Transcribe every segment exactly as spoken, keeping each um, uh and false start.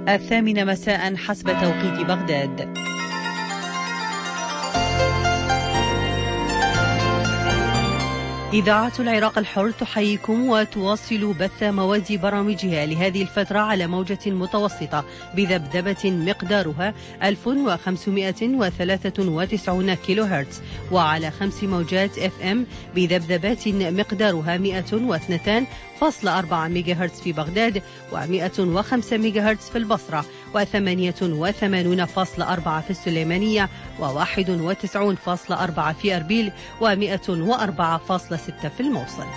الثامنة مساء حسب توقيت بغداد. إذاعة العراق الحر تحييكم وتواصل بث مواد برامجها لهذه الفترة على موجة متوسطة بذبذبة مقدارها ألف وخمسمائة وثلاثة وتسعين كيلو هرتز، وعلى خمس موجات اف ام بذبذبات مقدارها مئة واثنين فاصلة أربعة ميجا هرتز في بغداد، ومئة وخمسة ميجا هرتز في البصرة، وثمانية وثمانين فاصلة أربعة في السليمانية، وواحد وتسعين فاصلة أربعة في أربيل، ومئة وأربعة فاصلة ستة في الموصل.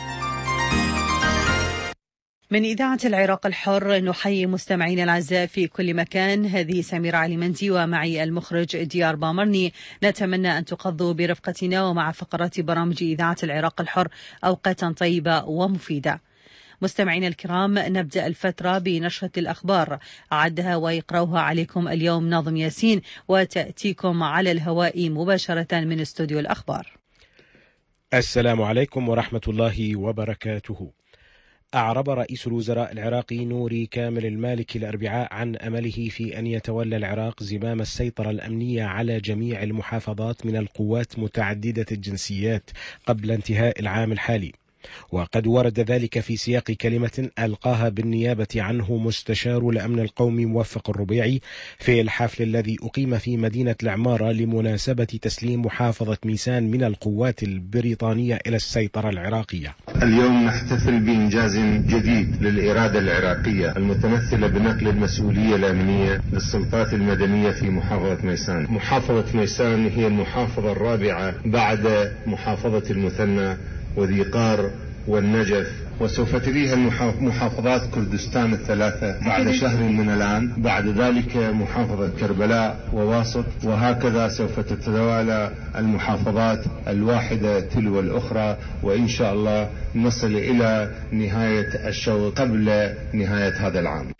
من إذاعة العراق الحر نحيي مستمعين الأعزاء في كل مكان. هذه سميرة علي مندي ومعي المخرج ديار بامرني. نتمنى أن تقضوا برفقتنا ومع فقرات برامج إذاعة العراق الحر أوقاتا طيبة ومفيدة. مستمعينا الكرام، نبدأ الفترة بنشرة الأخبار عدها ويقرأها عليكم اليوم ناظم ياسين، وتأتيكم على الهواء مباشرة من استوديو الأخبار. السلام عليكم ورحمة الله وبركاته. أعرب رئيس الوزراء العراقي نوري كامل المالكي الأربعاء عن أمله في أن يتولى العراق زمام السيطرة الأمنية على جميع المحافظات من القوات متعددة الجنسيات قبل انتهاء العام الحالي، وقد ورد ذلك في سياق كلمة ألقاها بالنيابة عنه مستشار الأمن القومي موفق الربيعي في الحفل الذي أقيم في مدينة العمارة لمناسبة تسليم محافظة ميسان من القوات البريطانية إلى السيطرة العراقية. اليوم نحتفل بإنجاز جديد للإرادة العراقية المتمثلة بنقل المسؤولية الأمنية للسلطات المدنية في محافظة ميسان. محافظة ميسان هي المحافظة الرابعة بعد محافظة المثنى وذي قار والنجف، وسوف تليها محافظات كردستان الثلاثة بعد شهر من الآن، بعد ذلك محافظة كربلاء وواسط، وهكذا سوف تتوالى المحافظات الواحدة تلو الأخرى، وإن شاء الله نصل إلى نهاية الشوط قبل نهاية هذا العام.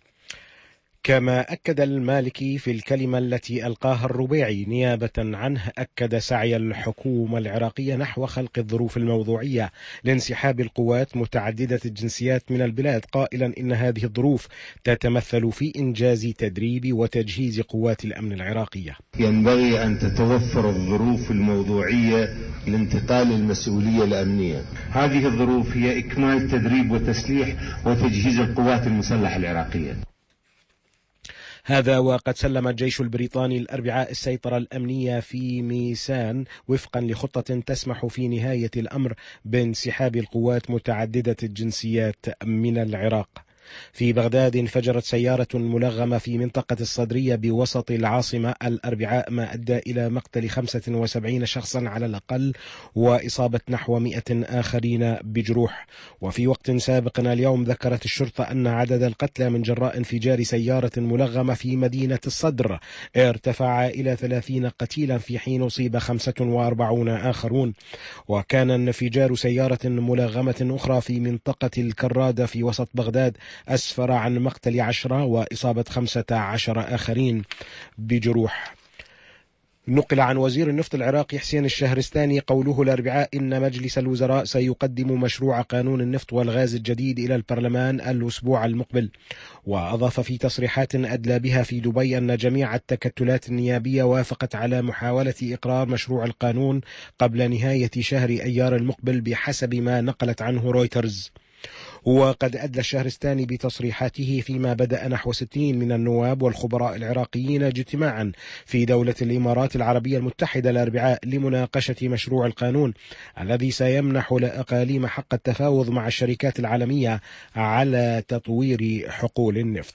كما أكد المالكي في الكلمة التي ألقاها الربيعي نيابة عنه، أكد سعي الحكومة العراقية نحو خلق الظروف الموضوعية لانسحاب القوات متعددة الجنسيات من البلاد، قائلا إن هذه الظروف تتمثل في إنجاز تدريب وتجهيز قوات الأمن العراقية. ينبغي أن تتوفر الظروف الموضوعية لانتقال المسؤولية الأمنية. هذه الظروف هي إكمال تدريب وتسليح وتجهيز القوات المسلحة العراقية. هذا وقد سلم الجيش البريطاني الأربعاء السيطرة الأمنية في ميسان وفقا لخطة تسمح في نهاية الأمر بانسحاب القوات متعددة الجنسيات من العراق. في بغداد انفجرت سيارة ملغمة في منطقة الصدرية بوسط العاصمة الأربعاء، ما أدى إلى مقتل خمسة وسبعين شخصا على الأقل وإصابة نحو مئة آخرين بجروح. وفي وقت سابق اليوم ذكرت الشرطة أن عدد القتلى من جراء انفجار سيارة ملغمة في مدينة الصدر ارتفع إلى ثلاثين قتيلا، في حين أصيب خمسة وأربعين آخرون. وكان انفجار سيارة ملغمة أخرى في منطقة الكرادة في وسط بغداد أسفر عن مقتل عشرة وإصابة خمسة عشر آخرين بجروح. نقل عن وزير النفط العراقي حسين الشهرستاني قوله الأربعاء إن مجلس الوزراء سيقدم مشروع قانون النفط والغاز الجديد إلى البرلمان الأسبوع المقبل. وأضاف في تصريحات أدلى بها في دبي أن جميع التكتلات النيابية وافقت على محاولة إقرار مشروع القانون قبل نهاية شهر أيار المقبل بحسب ما نقلت عنه رويترز. وقد أدلى الشهرستاني بتصريحاته فيما بدأ نحو ستين من النواب والخبراء العراقيين اجتماعا في دولة الإمارات العربية المتحدة الأربعاء لمناقشة مشروع القانون الذي سيمنح لأقاليم حق التفاوض مع الشركات العالمية على تطوير حقول النفط.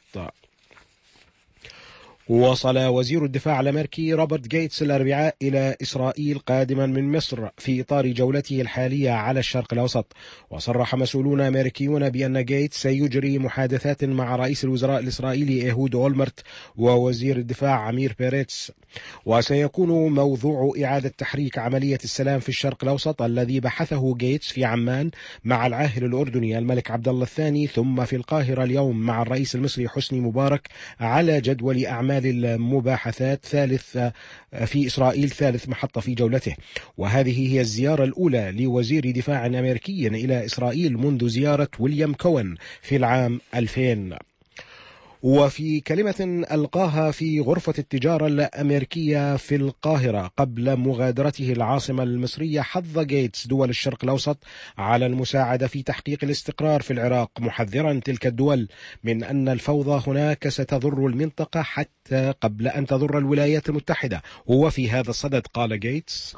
وصل وزير الدفاع الأمريكي روبرت جيتس الأربعاء إلى إسرائيل قادما من مصر في إطار جولته الحالية على الشرق الأوسط. وصرح مسؤولون أمريكيون بأن جيتس سيجري محادثات مع رئيس الوزراء الإسرائيلي إيهود أولمرت ووزير الدفاع عمير بيريتس، وسيكون موضوع إعادة تحريك عملية السلام في الشرق الأوسط الذي بحثه جيتس في عمان مع العاهل الأردني الملك عبد الله الثاني، ثم في القاهرة اليوم مع الرئيس المصري حسني مبارك على جدول أعمال المباحثات ثالث في إسرائيل، ثالث محطة في جولته. وهذه هي الزيارة الأولى لوزير دفاع أمريكي إلى إسرائيل منذ زيارة ويليام كوين في العام ألفين. وفي كلمة ألقاها في غرفة التجارة الأمريكية في القاهرة قبل مغادرته العاصمة المصرية، حض غيتس دول الشرق الأوسط على المساعدة في تحقيق الاستقرار في العراق، محذرا تلك الدول من أن الفوضى هناك ستضر المنطقة حتى قبل أن تضر الولايات المتحدة. وفي هذا الصدد قال غيتس: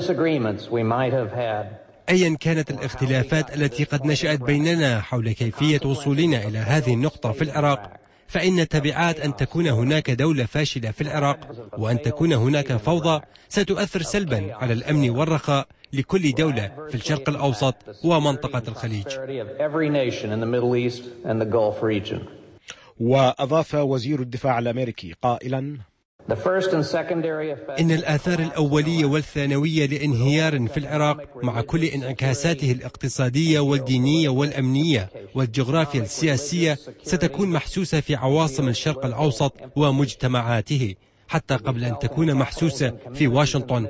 أيا كانت الاختلافات التي قد نشأت بيننا حول كيفية وصولنا إلى هذه النقطة في العراق، فإن تبعات أن تكون هناك دولة فاشلة في العراق وأن تكون هناك فوضى ستؤثر سلبا على الأمن والرخاء لكل دولة في الشرق الأوسط ومنطقة الخليج. وأضاف وزير الدفاع الأمريكي قائلا: إن الآثار الأولية والثانوية لانهيار في العراق مع كل انعكاساته الاقتصادية والدينية والأمنية والجغرافيا السياسية ستكون محسوسة في عواصم الشرق الأوسط ومجتمعاته حتى قبل أن تكون محسوسة في واشنطن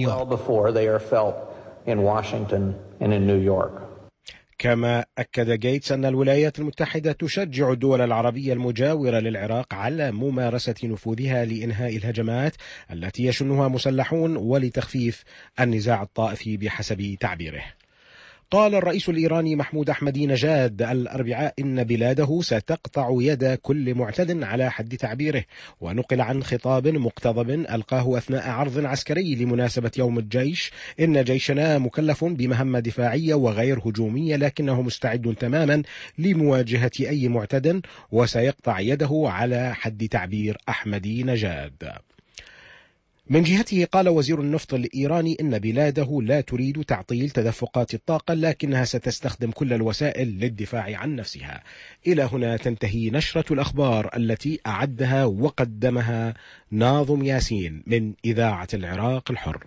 ونيويورك. كما أكد غيتس أن الولايات المتحدة تشجع الدول العربية المجاورة للعراق على ممارسة نفوذها لإنهاء الهجمات التي يشنها مسلحون ولتخفيف النزاع الطائفي بحسب تعبيره. قال الرئيس الإيراني محمود أحمدي نژاد الأربعاء إن بلاده ستقطع يد كل معتد على حد تعبيره، ونقل عن خطاب مقتضب ألقاه أثناء عرض عسكري لمناسبة يوم الجيش: إن جيشنا مكلف بمهمة دفاعية وغير هجومية، لكنه مستعد تماما لمواجهة أي معتد وسيقطع يده على حد تعبير أحمدي نژاد. من جهته قال وزير النفط الإيراني إن بلاده لا تريد تعطيل تدفقات الطاقة، لكنها ستستخدم كل الوسائل للدفاع عن نفسها. إلى هنا تنتهي نشرة الأخبار التي أعدها وقدمها ناظم ياسين من إذاعة العراق الحر.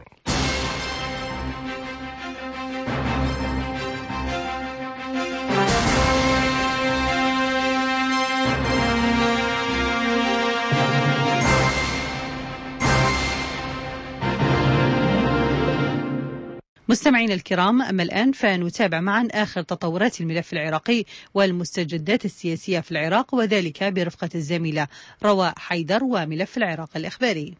مستمعين الكرام، أما الآن فنتابع معا آخر تطورات الملف العراقي والمستجدات السياسية في العراق، وذلك برفقة الزميلة رواء حيدر وملف العراق الإخباري.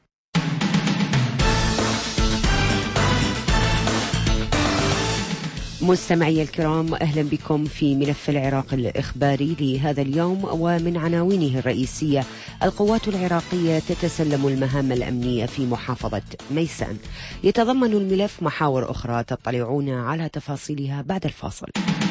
مستمعي الكرام، أهلا بكم في ملف العراق الإخباري لهذا اليوم، ومن عناوينه الرئيسية: القوات العراقية تتسلم المهام الأمنية في محافظة ميسان. يتضمن الملف محاور أخرى تطلعون على تفاصيلها بعد الفاصل.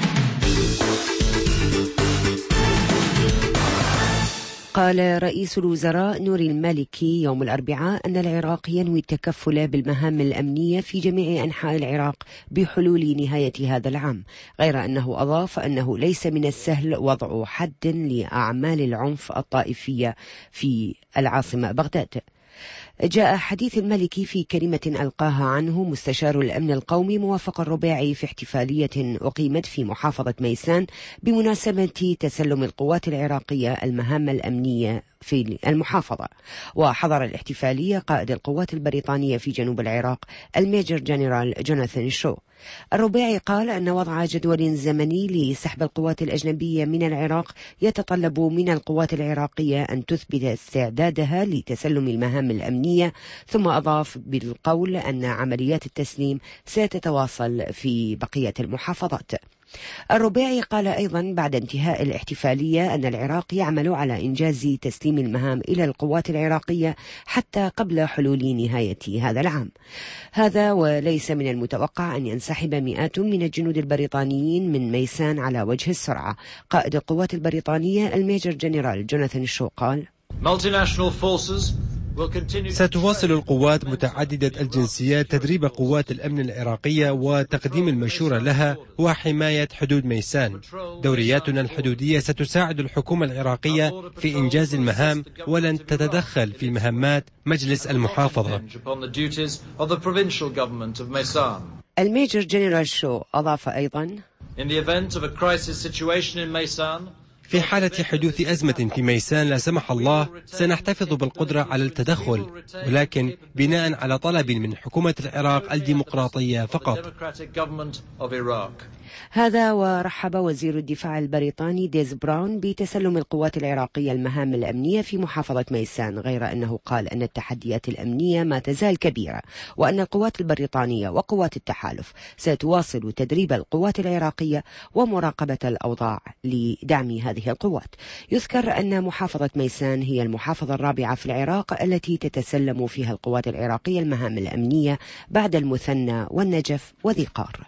قال رئيس الوزراء نوري المالكي يوم الأربعاء أن العراق ينوي التكفل بالمهام الأمنية في جميع أنحاء العراق بحلول نهاية هذا العام، غير أنه أضاف أنه ليس من السهل وضع حد لأعمال العنف الطائفية في العاصمة بغداد. جاء حديث المالكي في كلمة ألقاها عنه مستشار الأمن القومي موافق الرباعي في احتفالية أقيمت في محافظة ميسان بمناسبة تسلم القوات العراقية المهام الأمنية في المحافظة. وحضر الاحتفالية قائد القوات البريطانية في جنوب العراق الميجر جنرال جوناثان شو. الرباعي قال أن وضع جدول زمني لسحب القوات الأجنبية من العراق يتطلب من القوات العراقية أن تثبت استعدادها لتسلم المهام الأمنية، ثم أضاف بالقول أن عمليات التسليم ستتواصل في بقية المحافظات. الرباعي قال أيضا بعد انتهاء الاحتفالية أن العراق يعمل على إنجاز تسليم المهام إلى القوات العراقية حتى قبل حلول نهاية هذا العام. هذا وليس من المتوقع أن ينسحب مئات من الجنود البريطانيين من ميسان على وجه السرعة. قائد القوات البريطانية الميجر جنرال جوناثان شو قال: ستواصل القوات متعددة الجنسيات تدريب قوات الأمن العراقية وتقديم المشورة لها وحماية حدود ميسان. دورياتنا الحدودية ستساعد الحكومة العراقية في إنجاز المهام ولن تتدخل في مهمات مجلس المحافظة. الميجر جنرال شو أضاف أيضا: في حالة حدوث أزمة في ميسان لا سمح الله سنحتفظ بالقدرة على التدخل، ولكن بناء على طلب من حكومة العراق الديمقراطية فقط. هذا ورحب وزير الدفاع البريطاني ديز براون بتسلم القوات العراقية المهام الأمنية في محافظة ميسان، غير أنه قال أن التحديات الأمنية ما تزال كبيرة، وأن القوات البريطانية وقوات التحالف ستواصل تدريب القوات العراقية ومراقبة الأوضاع لدعم هذه القوات. يذكر أن محافظة ميسان هي المحافظة الرابعة في العراق التي تتسلم فيها القوات العراقية المهام الأمنية بعد المثنى والنجف وذي قار.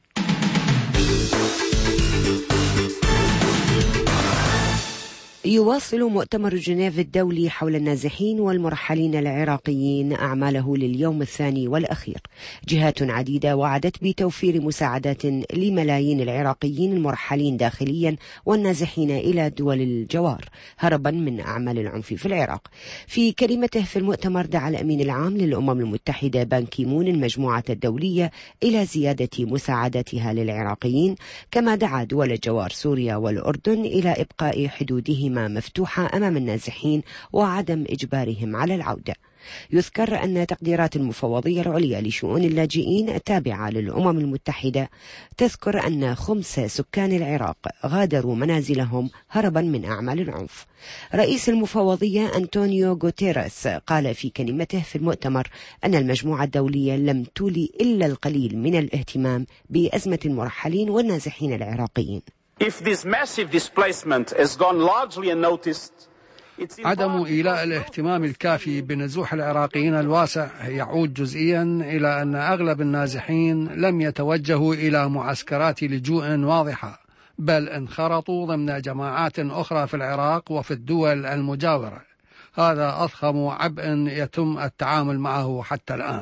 يواصل مؤتمر جنيف الدولي حول النازحين والمرحلين العراقيين أعماله لليوم الثاني والأخير. جهات عديدة وعدت بتوفير مساعدات لملايين العراقيين المرحلين داخليا والنازحين إلى دول الجوار هربا من أعمال العنف في العراق. في كلمته في المؤتمر دعا الأمين العام للأمم المتحدة بان كي مون المجموعة الدولية إلى زيادة مساعدتها للعراقيين، كما دعا دول الجوار سوريا والأردن إلى إبقاء حدودهما مفتوحة أمام النازحين وعدم إجبارهم على العودة. يذكر أن تقديرات المفوضية العليا لشؤون اللاجئين التابعة للأمم المتحدة تذكر أن خمس سكان العراق غادروا منازلهم هربا من أعمال العنف. رئيس المفوضية أنطونيو غوتيريس قال في كلمته في المؤتمر أن المجموعة الدولية لم تولي إلا القليل من الاهتمام بأزمة المرحلين والنازحين العراقيين. If this massive displacement has gone largely unnoticed, عدم إيلاء الاهتمام الكافي بنزوح العراقيين الواسع يعود جزئيا إلى أن أغلب النازحين لم يتوجهوا إلى معسكرات لجوء واضحة، بل انخرطوا ضمن جماعات أخرى في العراق وفي الدول المجاورة. هذا أضخم عبء يتم التعامل معه حتى الآن.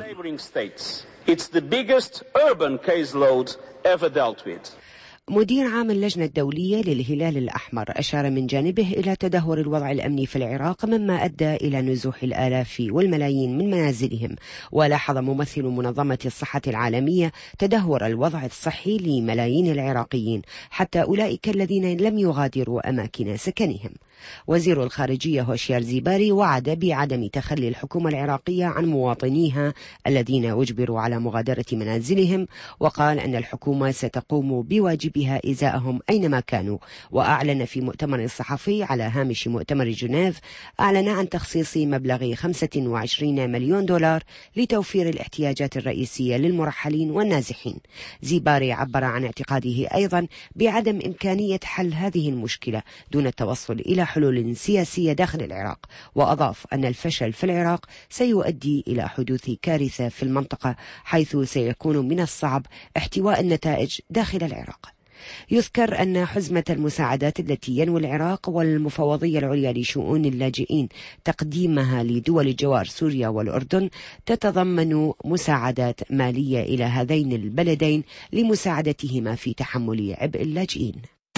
مدير عام اللجنة الدولية للهلال الأحمر أشار من جانبه إلى تدهور الوضع الأمني في العراق مما أدى إلى نزوح الآلاف والملايين من منازلهم. ولاحظ ممثل منظمة الصحة العالمية تدهور الوضع الصحي لملايين العراقيين حتى أولئك الذين لم يغادروا أماكن سكنهم. وزير الخارجية هوشيار زيباري وعد بعدم تخلي الحكومة العراقية عن مواطنيها الذين أجبروا على مغادرة منازلهم، وقال أن الحكومة ستقوم بواجبها إزاءهم أينما كانوا. وأعلن في مؤتمر صحفي على هامش مؤتمر جنيف أعلن عن تخصيص مبلغ خمسة وعشرين مليون دولار لتوفير الاحتياجات الرئيسية للمرحلين والنازحين. زيباري عبر عن اعتقاده أيضا بعدم إمكانية حل هذه المشكلة دون التوصل إلى حلول سياسية داخل العراق، وأضاف أن الفشل في العراق سيؤدي إلى حدوث كارثة في المنطقة حيث سيكون من الصعب احتواء النتائج داخل العراق. يذكر أن حزمة المساعدات التي ينوي العراق والمفوضية العليا لشؤون اللاجئين تقديمها لدول الجوار سوريا والأردن تتضمن مساعدات مالية إلى هذين البلدين لمساعدتهما في تحمل عبء اللاجئين.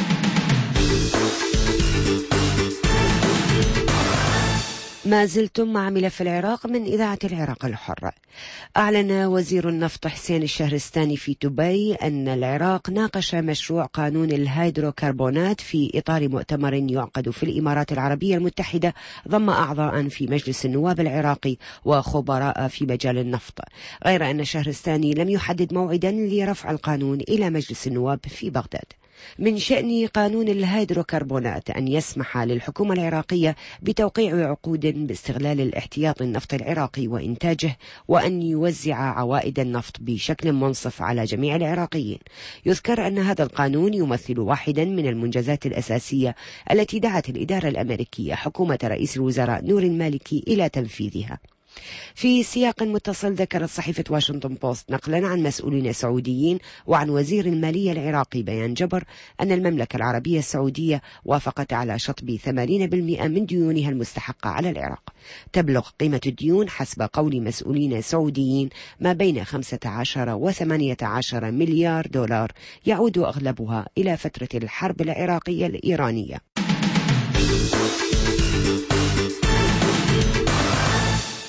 ما زلتم مع ملف العراق من إذاعة العراق الحرة. أعلن وزير النفط حسين الشهرستاني في دبي أن العراق ناقش مشروع قانون الهيدروكربونات في إطار مؤتمر يعقد في الإمارات العربية المتحدة ضم أعضاء في مجلس النواب العراقي وخبراء في مجال النفط، غير أن الشهرستاني لم يحدد موعدا لرفع القانون إلى مجلس النواب في بغداد. من شأن قانون الهيدروكربونات أن يسمح للحكومة العراقية بتوقيع عقود باستغلال الاحتياط النفط العراقي وإنتاجه، وأن يوزع عوائد النفط بشكل منصف على جميع العراقيين. يذكر أن هذا القانون يمثل واحدا من المنجزات الأساسية التي دعت الإدارة الأمريكية حكومة رئيس الوزراء نور المالكي إلى تنفيذها. في سياق متصل ذكرت صحيفة واشنطن بوست نقلا عن مسؤولين سعوديين وعن وزير المالية العراقي بيان جبر أن المملكة العربية السعودية وافقت على شطب ثمانين بالمئة من ديونها المستحقة على العراق. تبلغ قيمة الديون حسب قول مسؤولين سعوديين ما بين خمسة عشر وثمانية عشر مليار دولار، يعود أغلبها إلى فترة الحرب العراقية الإيرانية.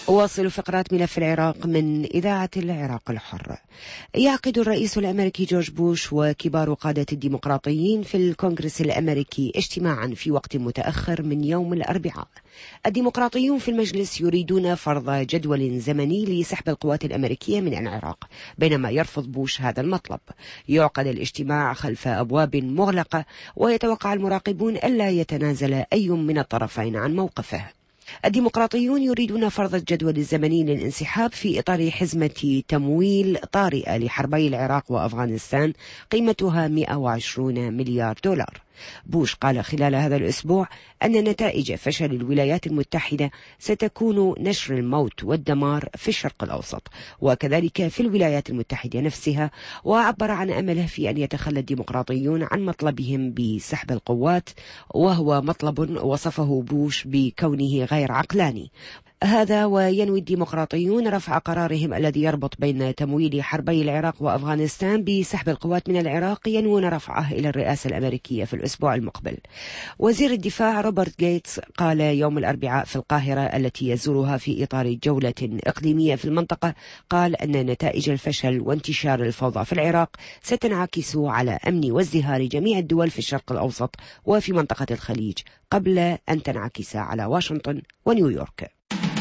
واصل فقرات ملف العراق من إذاعة العراق الحر. يعقد الرئيس الأمريكي جورج بوش وكبار قادة الديمقراطيين في الكونغرس الأمريكي اجتماعا في وقت متأخر من يوم الأربعاء. الديمقراطيون في المجلس يريدون فرض جدول زمني لسحب القوات الأمريكية من العراق، بينما يرفض بوش هذا المطلب. يعقد الاجتماع خلف أبواب مغلقة، ويتوقع المراقبون ألا يتنازل أي من الطرفين عن موقفه. الديمقراطيون يريدون فرض الجدول الزمني للانسحاب في إطار حزمة تمويل طارئة لحربي العراق وأفغانستان قيمتها مئة وعشرين مليار دولار. بوش قال خلال هذا الأسبوع أن نتائج فشل الولايات المتحدة ستكون نشر الموت والدمار في الشرق الأوسط وكذلك في الولايات المتحدة نفسها، وعبر عن أمله في أن يتخلى الديمقراطيون عن مطلبهم بسحب القوات، وهو مطلب وصفه بوش بكونه غير عقلاني. هذا وينوي الديمقراطيون رفع قرارهم الذي يربط بين تمويل حربي العراق وأفغانستان بسحب القوات من العراق، ينوون رفعه إلى الرئاسة الأمريكية في الأسبوع المقبل. وزير الدفاع روبرت غيتس قال يوم الأربعاء في القاهرة التي يزورها في إطار جولة إقليمية في المنطقة، قال أن نتائج الفشل وانتشار الفوضى في العراق ستنعكس على أمن وازدهار جميع الدول في الشرق الأوسط وفي منطقة الخليج قبل أن تنعكس على واشنطن ونيويورك.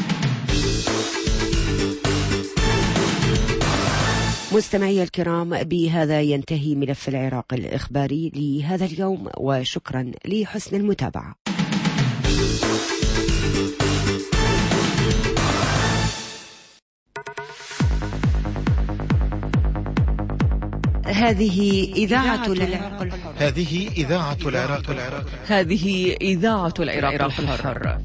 مستمعي الكرام، بهذا ينتهي ملف العراق الإخباري لهذا اليوم، وشكرا لحسن المتابعة. هذه إذاعة العراق الحر. هذه إذاعة العراق الحر. هذه إذاعة العراق الحر.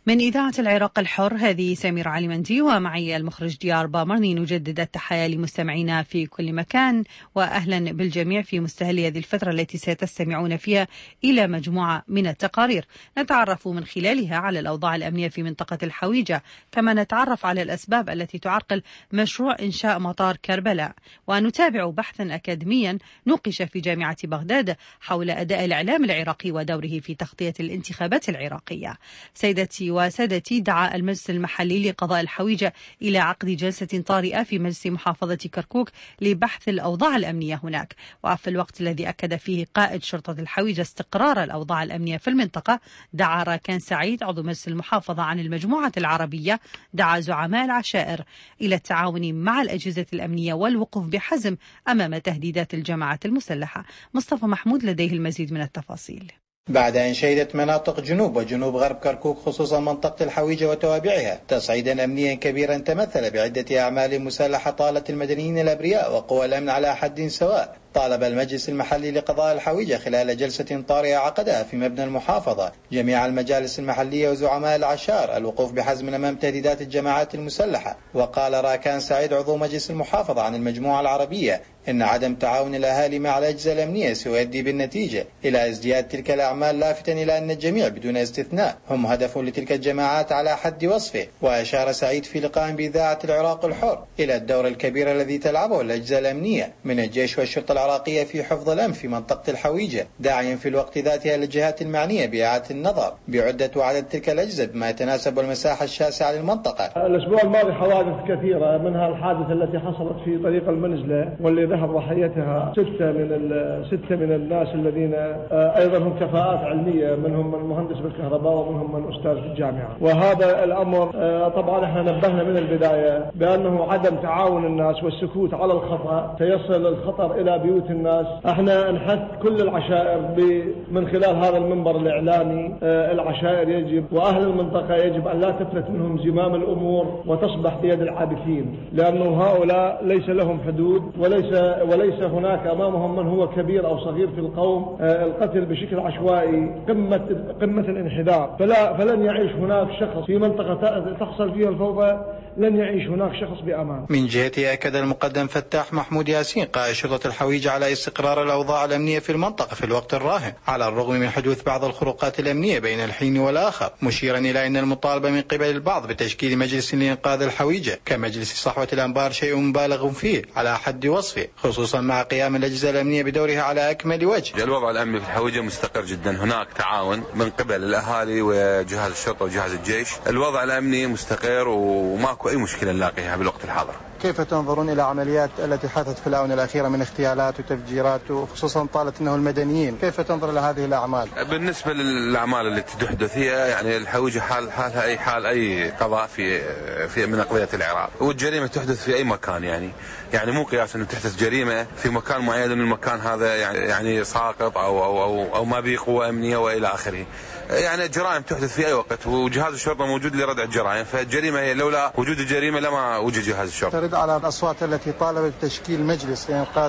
من إذاعة العراق الحر، هذه سمير علي مندي ومعي المخرج ديار بامرني. نجدد التحية لمستمعينا في كل مكان، وأهلا بالجميع في مستهل هذه الفترة التي ستستمعون فيها إلى مجموعة من التقارير نتعرف من خلالها على الأوضاع الأمنية في منطقة الحويجة، كما نتعرف على الأسباب التي تعرقل مشروع إنشاء مطار كربلاء، ونتابع بحثا أكاديميا نوقش في جامعة بغداد حول أداء الإعلام العراقي ودوره في تغطية الانتخابات العراقية. سيدتي وسادتي، دعا المجلس المحلي لقضاء الحويجة إلى عقد جلسة طارئة في مجلس محافظة كركوك لبحث الأوضاع الأمنية هناك، وفي الوقت الذي أكد فيه قائد شرطة الحويجة استقرار الأوضاع الأمنية في المنطقة، دعا راكان سعيد عضو مجلس المحافظة عن المجموعة العربية دعا زعماء العشائر إلى التعاون مع الأجهزة الأمنية والوقوف بحزم أمام تهديدات الجماعات المسلحة. مصطفى محمود لديه المزيد من التفاصيل. بعد أن شهدت مناطق جنوب وجنوب غرب كركوك خصوصا منطقة الحويجة وتوابعها تصعيدا أمنيا كبيرا تمثل بعدة أعمال مسلحة طالت المدنيين الأبرياء وقوى الأمن على حد سواء. طالب المجلس المحلي لقضاء الحويجة خلال جلسة طارئة عقدها في مبنى المحافظة جميع المجالس المحلية وزعماء العشائر الوقوف بحزم أمام تهديدات الجماعات المسلحة. وقال راكان سعيد عضو مجلس المحافظة عن المجموعة العربية إن عدم تعاون الأهالي مع الأجهزة الأمنية سيؤدي بالنتيجة إلى ازدياد تلك الأعمال، لافتا إلى أن الجميع بدون استثناء هم هدف لتلك الجماعات على حد وصفه. وأشار سعيد في لقاء بإذاعة العراق الحر إلى الدور الكبير الذي تلعبه الأجهزة الأمنية من الجيش والشرطة العراقية في حفظ الأمن في منطقة الحويجة، داعيا في الوقت ذاتها للجهات المعنية بإعادة النظر بعدة وعدد تلك الأجهزة بما يتناسب المساحة الشاسعة للمنطقة. الأسبوع الماضي حوادث كثيرة، منها الحادثة التي حصلت في طريق المنزلة واللي ذهب ضحيتها ستة من ستة من الناس الذين أيضا هم كفاءات علمية، منهم من مهندس بالكهرباء ومنهم من أستاذ في الجامعة. وهذا الأمر طبعا احنا نبهنا من البداية بأنه عدم تعاون الناس والسكوت على الخطأ سيصل الخطر إلى بيوت الناس. احنا نحث كل العشائر من خلال هذا المنبر الإعلامي، العشائر يجب وأهل المنطقة يجب أن لا تفلت منهم زمام الأمور وتصبح بيد العابثين، لأنه هؤلاء ليس لهم حدود وليس وليس هناك أمامهم من هو كبير أو صغير في القوم. القتل بشكل عشوائي قمة قمة الانحدار، فلا فلن يعيش هناك شخص في منطقة تحصل فيها الفوضى، لن يعيش هناك شخص بأمان. من جهته أكد المقدم فتاح محمود ياسين قائد شرطة الحويجة على استقرار الأوضاع الأمنية في المنطقة في الوقت الراهن على الرغم من حدوث بعض الخروقات الأمنية بين الحين والآخر، مشيرا إلى أن المطالبة من قبل البعض بتشكيل مجلس لإنقاذ الحويجة كمجلس صحوة الأنبار شيء مبالغ فيه على حد وصفه، خصوصا مع قيام الأجهزة الأمنية بدورها على أكمل وجه. الوضع الأمني في الحويجة مستقر جدا، هناك تعاون من قبل الأهالي وجهاز الشرطة وجهاز الجيش. الوضع الأمني مستقر وماكو أي مشكلة نلاقيها بالوقت الحاضر. كيف تنظرون إلى عمليات التي حدثت في الآونة الأخيرة من اغتيالات وتفجيرات وخصوصا طالت أنه المدنيين، كيف تنظر إلى هذه الأعمال؟ بالنسبة للأعمال التي تحدث هي يعني الحويجة حال حالها أي حال أي قضاء في في من أقضية العراق، والجريمة تحدث في أي مكان، يعني يعني مو قياس أنه تحدث جريمة في مكان معين أن المكان هذا يعني يعني ساقط أو أو أو, أو ما به قوة أمنية وإلى آخره. يعني الجرائم تحدث في أي وقت وجهاز الشرطة موجود لردع الجرائم، فالجريمة هي لولا وجود الجريمة لما وجد جهاز الشرطة. ترد على الأصوات التي طالبت بتشكيل مجلس لإنقاذ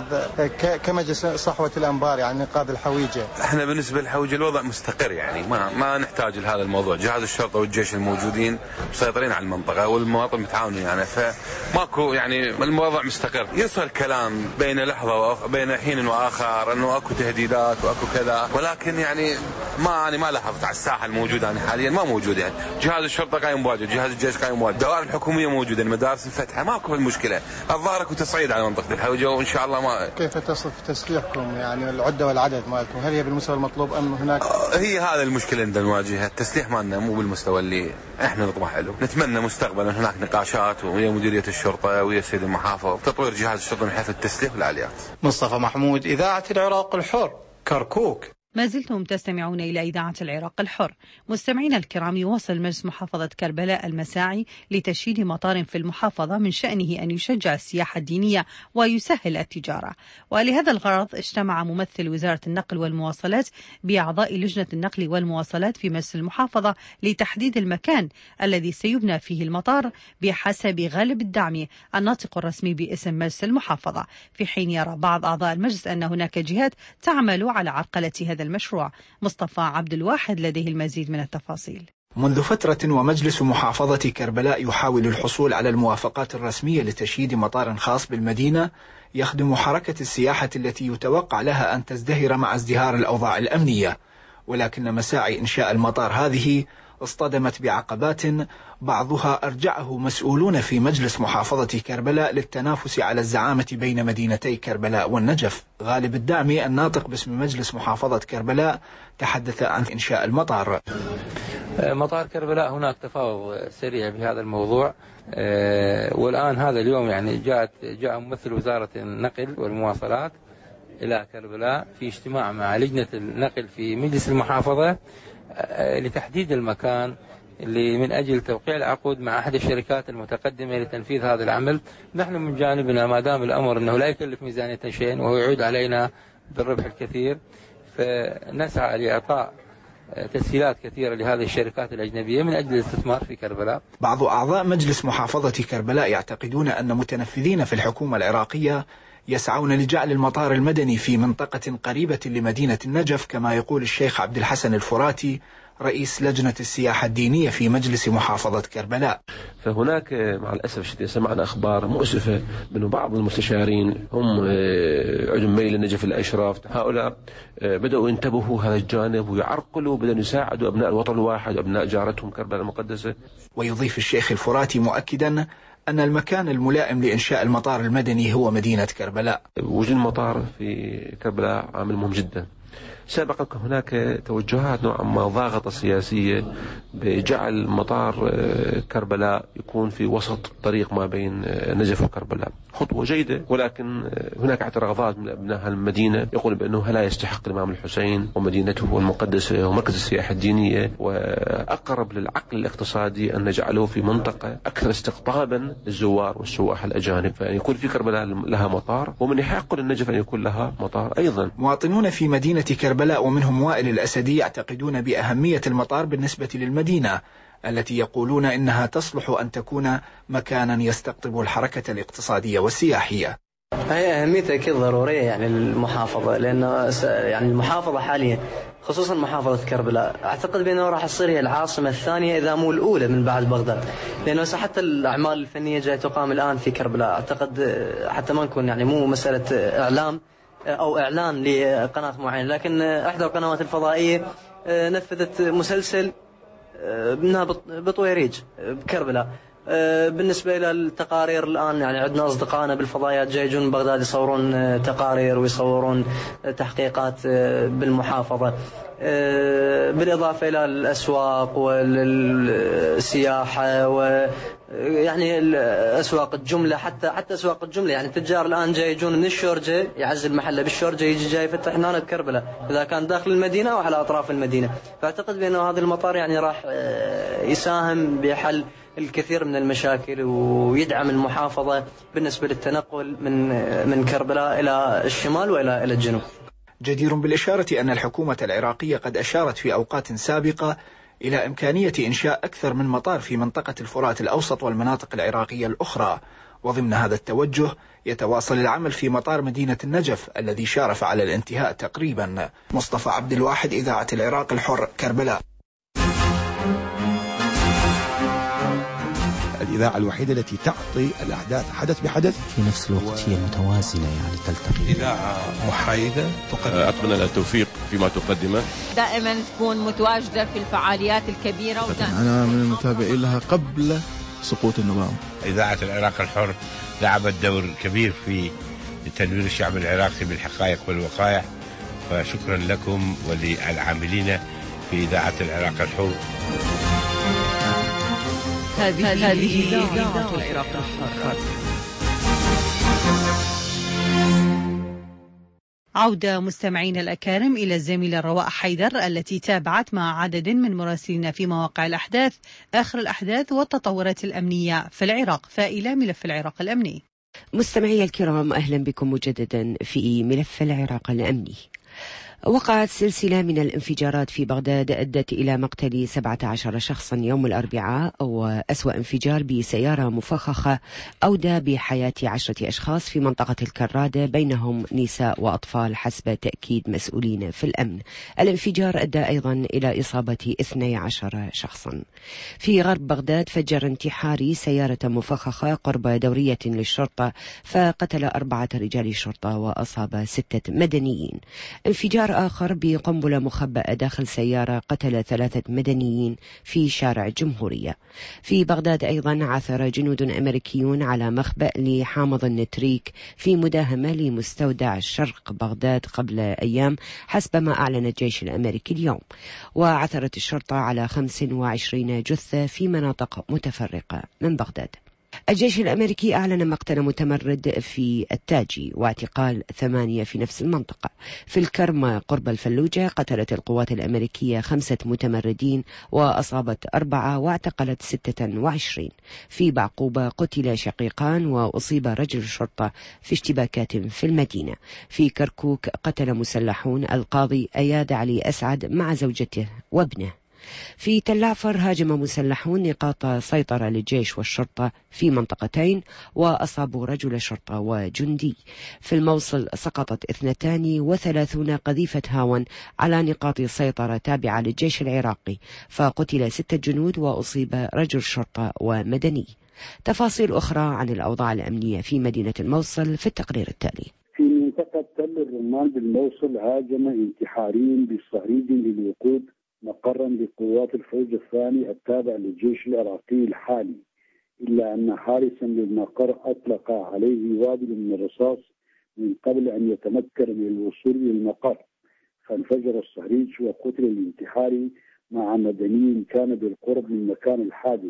كمجلس صحوة الأنبار يعني إنقاذ الحويجة. احنا بالنسبة للحويجة الوضع مستقر، يعني ما ما نحتاج لهذا الموضوع، جهاز الشرطة والجيش الموجودين مسيطرين على المنطقة والمواطن متعاونين يعني، فماكو يعني الوضع مستقر. يصل كلام بين لحظة بين حين وآخر أنه أكو تهديدات وأكو كذا، ولكن يعني ما أنا ما لاحظت على الساحة الموجودة يعني حاليا ما موجود، يعني جهاز الشرطة قايم واجد، جهاز الجيش قايم واجد، الدوائر الحكومية موجودة، المدارس الفتحة، ماكو المشكلة. الظاهر اكو تصعيد على منطقة الحويجة وإن شاء الله ما. كيف تصف تسليحكم يعني العدة والعدد مالكم؟ هل هي بالمستوى المطلوب أم هناك؟ هي هذا المشكلة عندنا نواجهها، التسليح مالنا مو بالمستوى اللي احنا نطمح له. نتمنى مستقبلا هناك نقاشات ويا مديرية الشرطة ويا السيد المحافظ تطوير جهاز الشرطة من حيث التسليح والآليات. مصطفى محمود، إذاعة العراق الحر، كركوك. ما زلتم تستمعون إلى إذاعة العراق الحر. مستمعينا الكرام، يواصل مجلس محافظة كربلاء المساعي لتشييد مطار في المحافظة من شأنه أن يشجع السياحة الدينية ويسهل التجارة، ولهذا الغرض اجتمع ممثل وزارة النقل والمواصلات بأعضاء لجنة النقل والمواصلات في مجلس المحافظة لتحديد المكان الذي سيبنى فيه المطار بحسب غالب الدعم الناطق الرسمي باسم مجلس المحافظة، في حين يرى بعض أعضاء المجلس أن هناك جهات تعمل على عرقلة هذا المشروع. مصطفى عبد الواحد لديه المزيد من التفاصيل. منذ فترة ومجلس محافظة كربلاء يحاول الحصول على الموافقات الرسمية لتشييد مطار خاص بالمدينة يخدم حركة السياحة التي يتوقع لها أن تزدهر مع ازدهار الأوضاع الأمنية، ولكن مساعي إنشاء المطار هذه اصطدمت بعقبات بعضها أرجعه مسؤولون في مجلس محافظة كربلاء للتنافس على الزعامة بين مدينتي كربلاء والنجف. غالب الدعمي الناطق باسم مجلس محافظة كربلاء تحدث عن إنشاء المطار. مطار كربلاء هناك تفاوض سريع بهذا الموضوع، والآن هذا اليوم يعني جاءت جاء ممثل وزارة النقل والمواصلات إلى كربلاء في اجتماع مع لجنة النقل في مجلس المحافظة لتحديد المكان اللي من أجل توقيع العقود مع أحد الشركات المتقدمة لتنفيذ هذا العمل. نحن من جانبنا ما دام الأمر أنه لا يكلف ميزانية شيء وهو يعود علينا بالربح الكثير، فنسعى لإعطاء تسهيلات كثيرة لهذه الشركات الأجنبية من أجل الاستثمار في كربلاء. بعض أعضاء مجلس محافظة كربلاء يعتقدون أن متنفذين في الحكومة العراقية يسعون لجعل المطار المدني في منطقة قريبة لمدينة النجف، كما يقول الشيخ عبد الحسن الفراتي رئيس لجنة السياحة الدينية في مجلس محافظة كربلاء. فهناك مع الأسف الشديد سمعنا أخبار مؤسفة من بعض المستشارين هم عندهم ميل النجف الأشراف، هؤلاء بدأوا ينتبهوا هذا الجانب ويعرقلوا، بدأوا يساعدوا أبناء الوطن الواحد وأبناء جارتهم كربلاء المقدسة. ويضيف الشيخ الفراتي مؤكدا أن المكان الملائم لإنشاء المطار المدني هو مدينة كربلاء. وجود المطار في كربلاء عامل مهم جدا. سابقا هناك توجهات نوعا ما ضاغطة سياسية بجعل مطار كربلاء يكون في وسط طريق ما بين نجف وكربلاء، خطوة جيدة، ولكن هناك اعتراضات من أبناء المدينة يقول بأنه لا يستحق الإمام الحسين ومدينته المقدسة ومركز السياحة الدينية، وأقرب للعقل الاقتصادي أن نجعله في منطقة أكثر استقطابا للزوار والسواح الأجانب، فأن يكون في كربلاء لها مطار، ومن يحق للنجف أن يكون لها مطار أيضا. مواطنون في مدينة كربلاء ومنهم وائل الأسدي يعتقدون بأهمية المطار بالنسبة للمدينة التي يقولون إنها تصلح أن تكون مكانا يستقطب الحركة الاقتصادية والسياحية. هي أهميتها أكيد ضرورية يعني للمحافظة، لأن يعني المحافظة حاليا خصوصا محافظة كربلاء أعتقد بأنه راح تصير هي العاصمة الثانية إذا مو الأولى من بعد بغداد، لأنه حتى الأعمال الفنية جاي تقام الآن في كربلاء. أعتقد حتى ما نكون يعني مو مسألة إعلام أو إعلان لقناة معينة، لكن إحدى القنوات الفضائية نفذت مسلسل منها بطويريج بكربلاء. بالنسبة إلى التقارير الآن يعني عندنا أصدقائنا بالفضائيات جاي يجون بغداد يصورون تقارير ويصورون تحقيقات بالمحافظة، بالإضافة إلى الأسواق والسياحة ويعني الأسواق الجملة، حتى حتى أسواق الجملة يعني التجار الآن جاي يجون من الشورجة يعزل محله بالشورجة يجي جاي يفتح هنا بكربلاء إذا كان داخل المدينة أو على أطراف المدينة. فأعتقد بأنه هذا المطار يعني راح يساهم بحل الكثير من المشاكل ويدعم المحافظة بالنسبة للتنقل من من كربلاء إلى الشمال وإلى إلى الجنوب. جدير بالإشارة أن الحكومة العراقية قد أشارت في أوقات سابقة إلى إمكانية إنشاء أكثر من مطار في منطقة الفرات الأوسط والمناطق العراقية الأخرى، وضمن هذا التوجه يتواصل العمل في مطار مدينة النجف الذي شارف على الانتهاء تقريبا. مصطفى عبد الواحد، إذاعة العراق الحر، كربلاء. الإذاعة الوحيدة التي تعطي الأحداث حدث بحدث في نفس الوقت هي متوازنة يعني تلتقي. إذاعة محايدة تقدم. أتمنى لها التوفيق فيما تقدمه، دائما تكون متواجدة في الفعاليات الكبيرة. أنا من المتابعين لها قبل سقوط النظام. إذاعة العراق الحر لعبت دور كبير في تنوير الشعب العراقي بالحقائق والوقائع، فشكرا لكم وللعاملين في إذاعة العراق الحر. هذه إذاعة العراق الحر. عودة مستمعين الأكارم إلى الزميلة رواء حيدر التي تابعت مع عدد من مراسلين في مواقع الأحداث آخر الأحداث والتطورات الأمنية في العراق. فإلى ملف العراق الأمني. مستمعي الكرام، أهلا بكم مجددا في ملف العراق الأمني. وقعت سلسلة من الانفجارات في بغداد أدت إلى مقتل سبعة عشر شخصا يوم الأربعاء، وأسوأ انفجار بسيارة مفخخة أودى بحياة عشرة أشخاص في منطقة الكرادة بينهم نساء وأطفال حسب تأكيد مسؤولين في الأمن. الانفجار أدى أيضا إلى إصابة اثني عشر شخصا. في غرب بغداد فجر انتحاري سيارة مفخخة قرب دورية للشرطة فقتل أربعة رجال شرطة وأصاب ستة مدنيين. انفجار آخر بقنبلة مخبأة داخل سيارة قتل ثلاثة مدنيين في شارع الجمهورية. في بغداد أيضا عثر جنود أمريكيون على مخبأ لحامض النتريك في مداهمة لمستودع شرق بغداد قبل أيام حسب ما أعلن الجيش الأمريكي اليوم. وعثرت الشرطة على خمس وعشرين جثة في مناطق متفرقة من بغداد. الجيش الأمريكي أعلن مقتل متمرد في التاجي واعتقال ثمانية في نفس المنطقة. في الكرمة قرب الفلوجة قتلت القوات الأمريكية خمسة متمردين وأصابت أربعة واعتقلت ستة وعشرين. في بعقوبة قتل شقيقان وأصيب رجل شرطة في اشتباكات في المدينة. في كركوك قتل مسلحون القاضي أياد علي أسعد مع زوجته وابنه. في تل عفر هاجم مسلحون نقاط سيطرة للجيش والشرطة في منطقتين وأصابوا رجل شرطة وجندي. في الموصل سقطت اثنتان وثلاثون قذيفة هاون على نقاط سيطرة تابعة للجيش العراقي فقتل ستة جنود وأصيب رجل شرطة ومدني. تفاصيل أخرى عن الأوضاع الأمنية في مدينة الموصل في التقرير التالي. في منطقة تل الرمان بالموصل هاجم انتحاريين بالصعيد للوقود مقرا لقوات الفوج الثاني التابع للجيش العراقي الحالي، إلا أن حارسا للمقر أطلق عليه وابل من الرصاص من قبل أن يتمكن من الوصول إلى المقر، فانفجر الصهريج وقتل الانتحاري مع مدني كان بالقرب من مكان الحادث.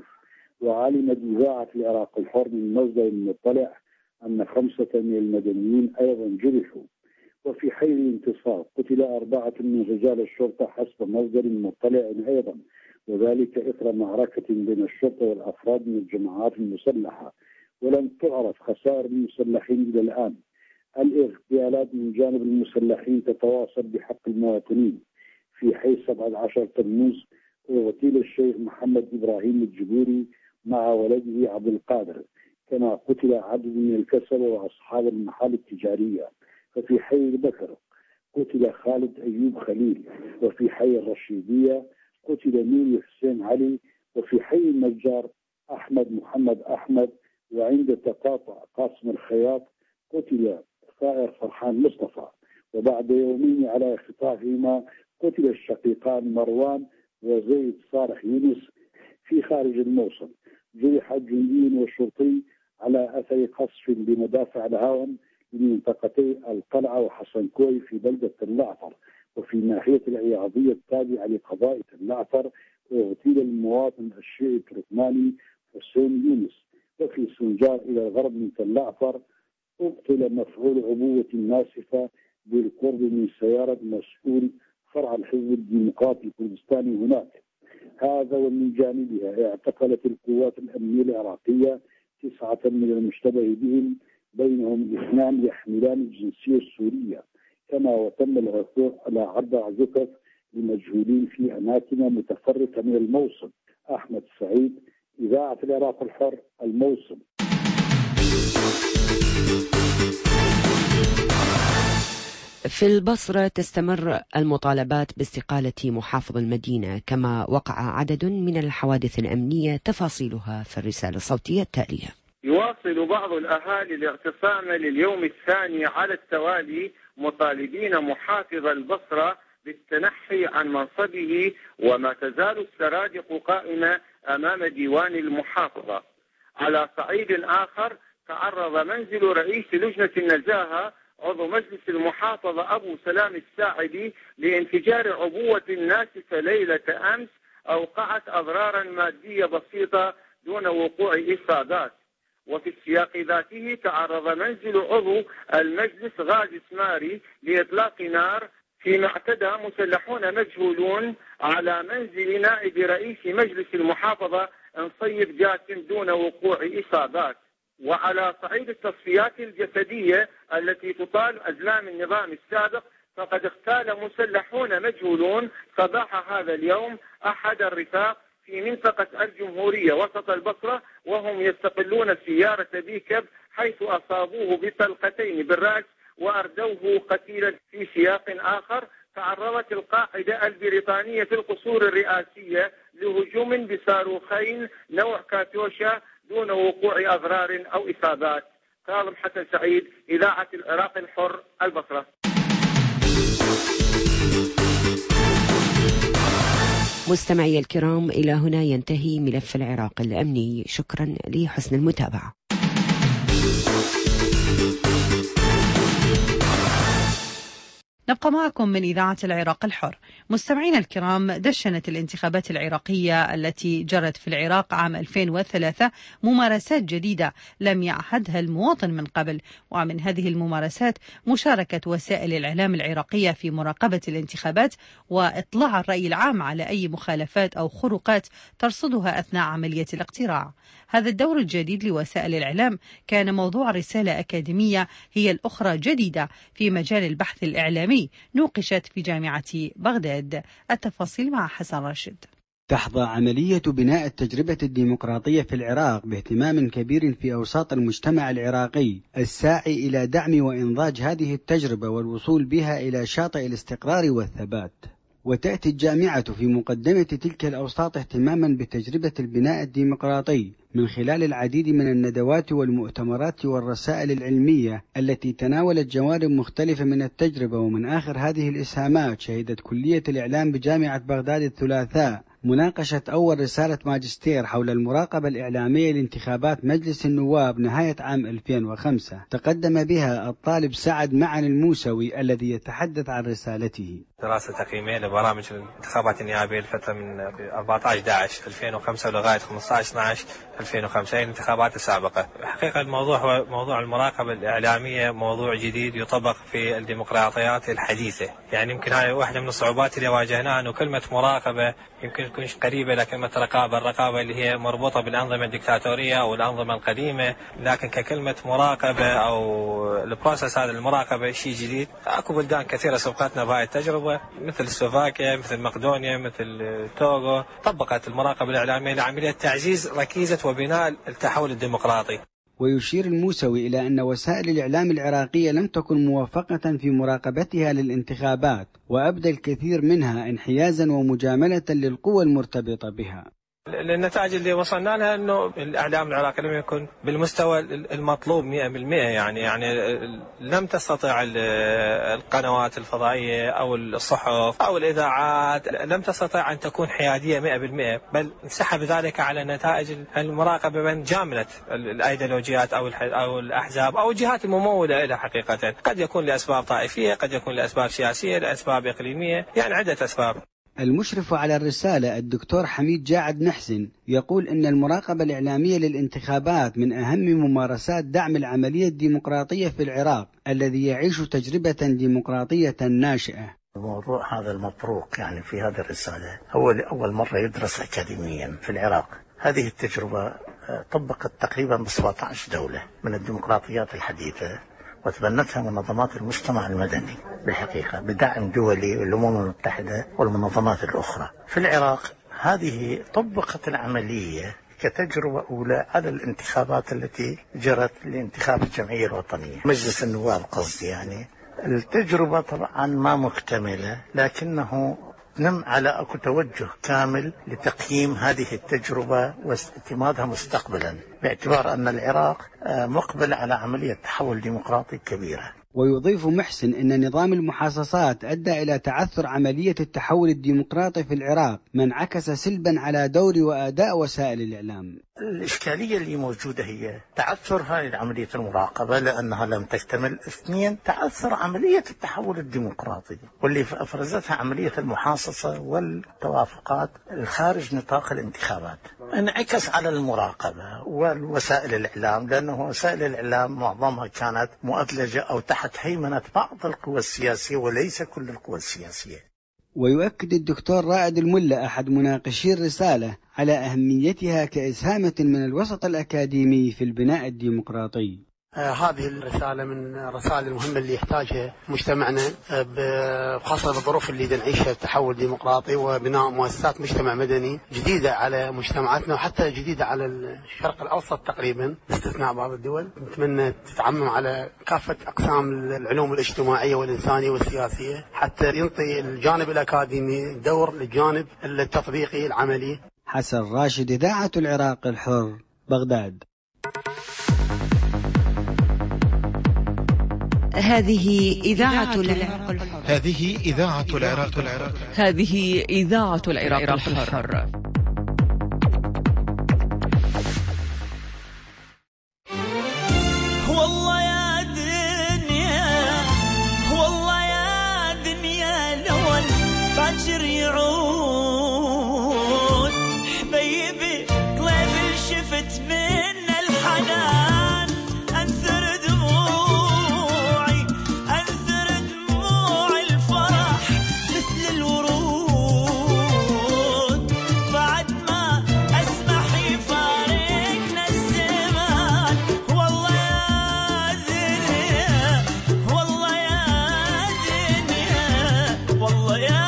وعلمت إذاعة العراق الحر من مصدر مطلع أن خمسة من المدنيين أيضا جرحوا. وفي حي الانتصار قتل أربعة من رجال الشرطة حسب مصدر مطلع أيضا، وذلك إثر معركة بين الشرطة والأفراد من الجماعات المسلحة، ولم تعرف خسائر المسلحين إلى الآن. الاغتيالات من جانب المسلحين تتواصل بحق المواطنين. في حي سبعة عشر تموز اغتيل الشيخ محمد إبراهيم الجبوري مع ولده عبد القادر، كما قتل عدد من الكسبة وأصحاب المحال التجارية. وفي حي البكر قتل خالد أيوب خليل. وفي حي الرشيدية قتل نور حسين علي. وفي حي النجار أحمد محمد أحمد. وعند تقاطع قاسم الخياط قتل ثائر فرحان مصطفى. وبعد يومين على اختطافهما قتل الشقيقان مروان وزيد صالح يونس في خارج الموصل. جرح جندي وشرطي على أثر قصف بمدافع الهاون بمنطقتي القلعة وحسن كوي في بلدة اللعفر. وفي ناحية العياضية التابعة لقضاء اللعفر اغتيل المواطن الشيعي التركماني حسين يونس. وفي سنجار إلى الغرب من اللعفر اقتل مفعول عبوة ناسفة بالقرب من سيارة مسؤول فرع الحزب الديمقراطي الكردستاني هناك. هذا ومن جانبها اعتقلت القوات الأمنية العراقية تسعة من المشتبه بهم، بينهم اثنان يحملان الجنسية السورية، كما وتم العثور على أربع جثث لمجهولين في أماكن متفرقة من الموصل. أحمد سعيد، إذاعة العراق الحر، الموصل. في البصرة تستمر المطالبات باستقالة محافظ المدينة، كما وقع عدد من الحوادث الأمنية، تفاصيلها في الرسالة الصوتية التالية. يواصل بعض الأهالي الاعتصام لليوم الثاني على التوالي مطالبين محافظ البصرة بالتنحي عن منصبه، وما تزال السرادق قائمة أمام ديوان المحافظة. على صعيد آخر تعرض منزل رئيس لجنة النزاهة عضو مجلس المحافظة أبو سلام الساعدي لانفجار عبوة ناسفة ليلة أمس أوقعت أضرارا مادية بسيطة دون وقوع إصابات. وفي السياق ذاته تعرض منزل عضو المجلس غازي سماري لإطلاق نار فيما اعتدى مسلحون مجهولون على منزل نائب رئيس مجلس المحافظة نصيب جاسم دون وقوع إصابات. وعلى صعيد التصفيات الجسدية التي تطال أزلام النظام السابق فقد اغتال مسلحون مجهولون صباح هذا اليوم أحد الرفاق في منطقة الجمهورية وسط البصرة وهم يستقلون سيارة بيكب، حيث أصابوه بطلقتين بالرأس وأردوه قتيلا. في سياق آخر تعرضت القاعدة البريطانية في القصور الرئاسية لهجوم بصاروخين نوع كاتوشا دون وقوع أضرار أو إصابات. كاظم حسن سعيد، إذاعة العراق الحر، البصرة. مستمعي الكرام، إلى هنا ينتهي ملف العراق الأمني. شكرا لحسن المتابعة. نبقى معكم من إذاعة العراق الحر. مستمعينا الكرام، دشنت الانتخابات العراقية التي جرت في العراق عام ألفين وثلاثة ممارسات جديدة لم يعهدها المواطن من قبل، ومن هذه الممارسات مشاركة وسائل الإعلام العراقية في مراقبة الانتخابات وإطلاع الرأي العام على أي مخالفات أو خروقات ترصدها أثناء عملية الاقتراع. هذا الدور الجديد لوسائل الإعلام كان موضوع رسالة أكاديمية هي الأخرى جديدة في مجال البحث الإعلامي نوقشت في جامعة بغداد. التفاصيل مع حسن راشد. تحظى عملية بناء التجربة الديمقراطية في العراق باهتمام كبير في أوساط المجتمع العراقي الساعي إلى دعم وإنضاج هذه التجربة والوصول بها إلى شاطئ الاستقرار والثبات. وتأتي الجامعة في مقدمة تلك الأوساط اهتماما بتجربة البناء الديمقراطي من خلال العديد من الندوات والمؤتمرات والرسائل العلمية التي تناولت جوانب مختلفة من التجربة. ومن آخر هذه الإسهامات شهدت كلية الإعلام بجامعة بغداد الثلاثاء مناقشة أول رسالة ماجستير حول المراقبة الإعلامية لانتخابات مجلس النواب نهاية عام ألفين وخمسة. تقدم بها الطالب سعد معن الموسوي الذي يتحدث عن رسالته. دراسة تقييمية لبرامج الانتخابات النيابية الفترة من أربعة عشر إحدى عشر ألفين وخمسة لغاية خمسة عشر اثنا عشر ألفين وخمسة، الانتخابات السابقة. حقيقة الموضوع هو موضوع المراقبة الإعلامية، موضوع جديد يطبق في الديمقراطيات الحديثة. يعني يمكن هاي واحدة من الصعوبات اللي واجهناها، أنه كلمة مراقبة يمكن تكون قريبة لكلمة رقابة. الرقابة اللي هي مربوطة بالأنظمة الدكتاتورية أو الأنظمة القديمة، لكن ككلمة مراقبة أو البروسس هذا المراقبة شيء جديد. أكو بلدان كثيرة سبقتنا بهاي التجربة مثل سلوفاكيا، مثل مقدونيا، مثل توغو، طبقت المراقبة الإعلامية لعملية تعزيز ركيزة وبناء التحول الديمقراطي. ويشير الموسوي إلى أن وسائل الإعلام العراقية لم تكن موفقة في مراقبتها للانتخابات، وأبدى الكثير منها انحيازا ومجاملة للقوى المرتبطة بها. النتائج اللي وصلنا لها انه الاعلام العراقي لم يكن بالمستوى المطلوب مئة بالمئة. يعني يعني لم تستطع القنوات الفضائيه او الصحف او الاذاعات لم تستطع ان تكون حياديه مئة بالمئة، بل انسحب ذلك على نتائج المراقبه من جامله الايديولوجيات او او الاحزاب او الجهات المموله لها. حقيقه قد يكون لاسباب طائفيه، قد يكون لاسباب سياسيه، لاسباب اقليميه، يعني عده اسباب. المشرف على الرسالة الدكتور حميد جاعد محسن يقول إن المراقبة الإعلامية للانتخابات من أهم ممارسات دعم العملية الديمقراطية في العراق الذي يعيش تجربة ديمقراطية ناشئة. الموضوع هذا المطروق يعني في هذه الرسالة هو لأول مرة يدرس أكاديميا في العراق. هذه التجربة طبقت تقريبا ب سبعة عشر دولة من الديمقراطيات الحديثة، وتبنتها منظمات المجتمع المدني بالحقيقة بدعم دولي والأمم المتحدة والمنظمات الأخرى. في العراق هذه طبقت العملية كتجربة أولى على الانتخابات التي جرت لانتخاب الجمعية الوطنية مجلس النواب قصدي. يعني التجربة طبعا ما مكتملة، لكنه نم على أكو توجه كامل لتقييم هذه التجربة واعتمادها مستقبلا، باعتبار أن العراق مقبل على عملية تحول ديمقراطي كبيرة. ويضيف محسن أن نظام المحاصصات أدى إلى تعثر عملية التحول الديمقراطي في العراق، ما انعكس سلبا على دور وأداء وسائل الإعلام. الإشكالية اللي موجودة هي تعثر هذه العملية المراقبة لأنها لم تكتمل. اثنين، تعثر عملية التحول الديمقراطي واللي أفرزتها عملية المحاصصة والتوافقات الخارج نطاق الانتخابات. انعكس على المراقبة والوسائل الإعلام، لأنه وسائل الإعلام معظمها كانت مؤدلجة أو تحت هيمنة بعض القوى السياسية وليس كل القوى السياسية. ويؤكد الدكتور رائد الملا أحد مناقشي الرسالة على أهميتها كإسهامة من الوسط الأكاديمي في البناء الديمقراطي. آه هذه الرسالة من الرسائل المهمة اللي يحتاجها مجتمعنا، آه خاصة بالظروف اللي نعيشها، تحول ديمقراطي وبناء مؤسسات مجتمع مدني جديدة على مجتمعاتنا وحتى جديدة على الشرق الأوسط تقريبا باستثناء بعض الدول. نتمنى تتعمم على كافة أقسام العلوم الاجتماعية والإنسانية والسياسية حتى ينطي الجانب الأكاديمي دور للجانب التطبيقي العملي. حسن راشد، إذاعة العراق الحر، بغداد. هذه إذاعة العراق الحر. هذه إذاعة العراق الحر. هذه إذاعة العراق الحر. والله يا دنيا، والله يا دنيا الأول باكر يعود حبيبي طلب شفت من الحنان أنثر دموعي أنثر دموع الفرح مثل الورود بعد ما أسمح يفارقنا الزمان. والله يا دنيا، والله يا دنيا، والله يا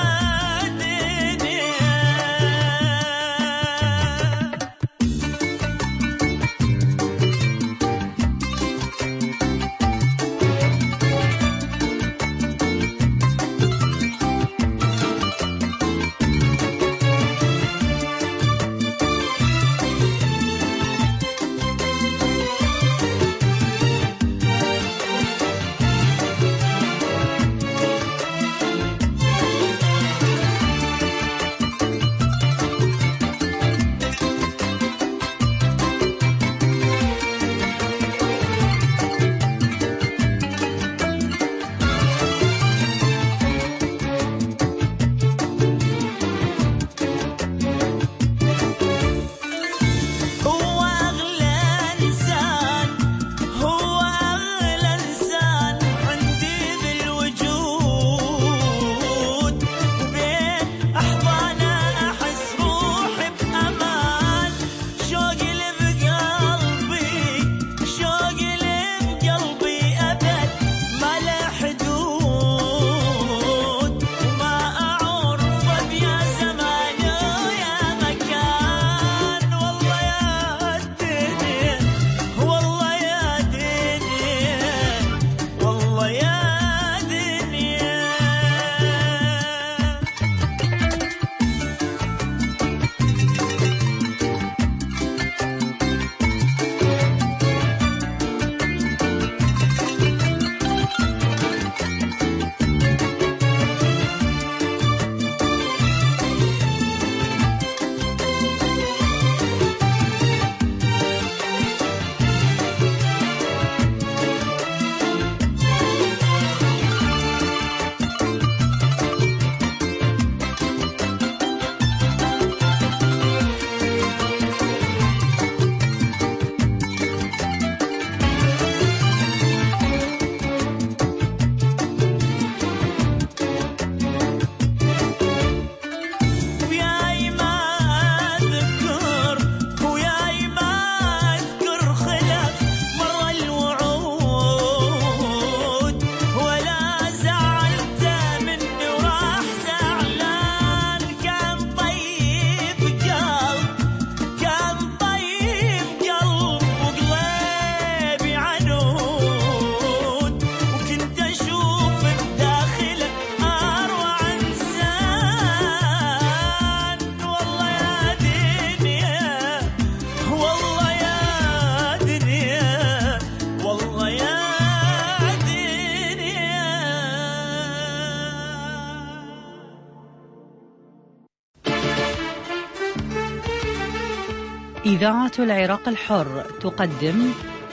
إذاعة العراق الحر تقدم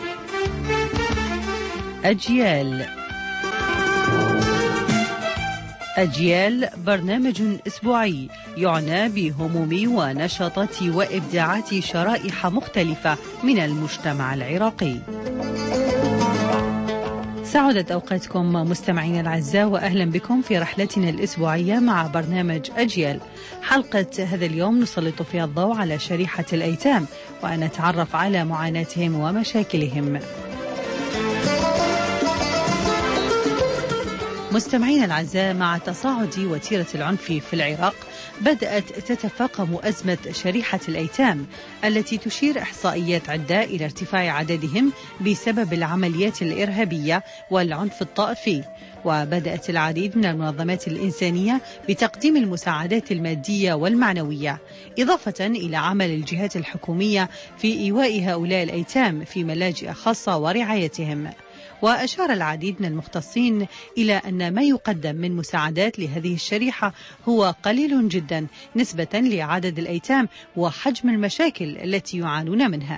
أجيال. أجيال برنامج أسبوعي يعنى بهموم ونشاطات وإبداعات شرائح مختلفة من المجتمع العراقي. سعدت أوقاتكم مستمعين الأعزاء، وأهلا بكم في رحلتنا الأسبوعية مع برنامج أجيال. حلقة هذا اليوم نسلط فيها الضوء على شريحة الأيتام ونتعرف على معاناتهم ومشاكلهم. مستمعينا الأعزاء، مع تصاعد وتيرة العنف في العراق بدأت تتفاقم أزمة شريحة الأيتام التي تشير إحصائيات عدة إلى ارتفاع عددهم بسبب العمليات الإرهابية والعنف الطائفي. وبدأت العديد من المنظمات الإنسانية بتقديم المساعدات المادية والمعنوية، إضافة إلى عمل الجهات الحكومية في إيواء هؤلاء الأيتام في ملاجئ خاصة ورعايتهم. وأشار العديد من المختصين إلى أن ما يقدم من مساعدات لهذه الشريحة هو قليل جدا نسبة لعدد الأيتام وحجم المشاكل التي يعانون منها.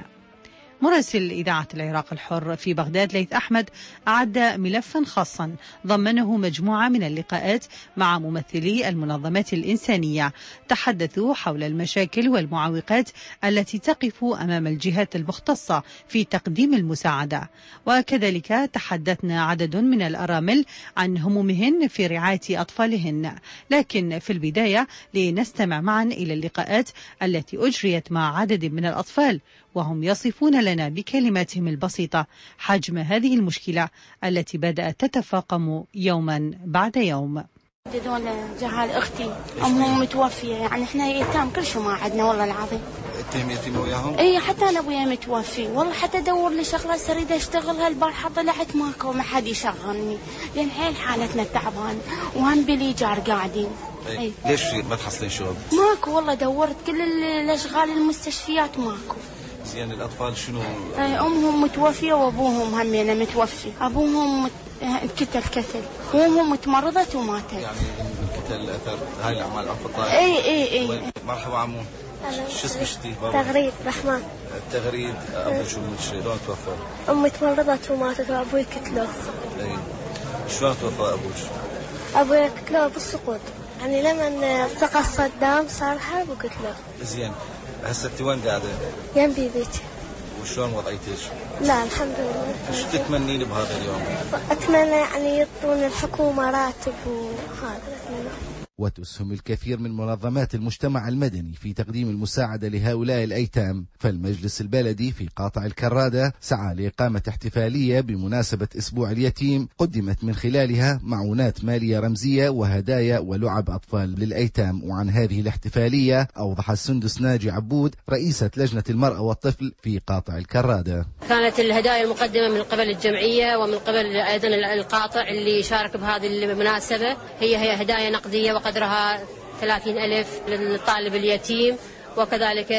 مراسل إذاعة العراق الحر في بغداد ليث أحمد أعد ملفا خاصا ضمنه مجموعة من اللقاءات مع ممثلي المنظمات الإنسانية، تحدثوا حول المشاكل والمعوقات التي تقف أمام الجهات المختصة في تقديم المساعدة. وكذلك تحدثنا عدد من الأرامل عن همومهن في رعاية أطفالهن. لكن في البداية لنستمع معا إلى اللقاءات التي أجريت مع عدد من الأطفال، وهم يصفون لنا بكلماتهم البسيطة حجم هذه المشكلة التي بدأت تتفاقم يوما بعد يوم. دول جهال اختي امهم متوفيه، يعني احنا ايتام كل شيء ما عندنا والله العظيم. انت يتيمه وياهم؟ اي حتى انا ابويا متوفي، والله حتى ادور لي شغله سريده اشتغل هالبارحه طلعت ماكو ما حد يشغلني، لان حيل حالتنا تعبان وهم بالايجار قاعدين. أي. أي. ليش ما تحصلين شغل؟ ماكو والله، دورت كل الاشغال المستشفيات ماكو. زين الأطفال شنو؟ أمهم متوفية وأبوهم همينه متوفي، أبوهم مت... انقتل قتل، وأمهم متمرضت وماتت. يعني انقتل أثر هاي الأعمال العنف الطائفي. إي إي إي. مرحبا عمو. شو اسمك شتي؟ تغريد رحمن. تغريد أبوك شو شلون توفى؟ أمي تمرضت وماتت وأبوي قتلوه. إي. شلون توفى أبوك؟ أبوي قتلوه بالسقوط، يعني لما التقى صدام صار حرب وقتلوه. زين. هسه انت وين قاعده؟ جنبي بيتي. وشلون وضعيتك؟ لا الحمد لله. ايش تتمنين بهذا اليوم؟ اتمنى يعني يعطون الحكومه راتب وهذا اتمنى. وتسهم الكثير من منظمات المجتمع المدني في تقديم المساعدة لهؤلاء الأيتام، فالمجلس البلدي في قاطع الكرادة سعى لإقامة احتفالية بمناسبة أسبوع اليتيم قدمت من خلالها معونات مالية رمزية وهدايا ولعب أطفال للأيتام. وعن هذه الاحتفالية أوضح السندس ناجي عبود رئيسة لجنة المرأة والطفل في قاطع الكرادة. كانت الهدايا المقدمة من قبل الجمعية ومن قبل أيضا القاطع اللي شارك بهذه المناسبة هي هي هدايا نقدية قدرها ثلاثين ألف للطالب اليتيم، وكذلك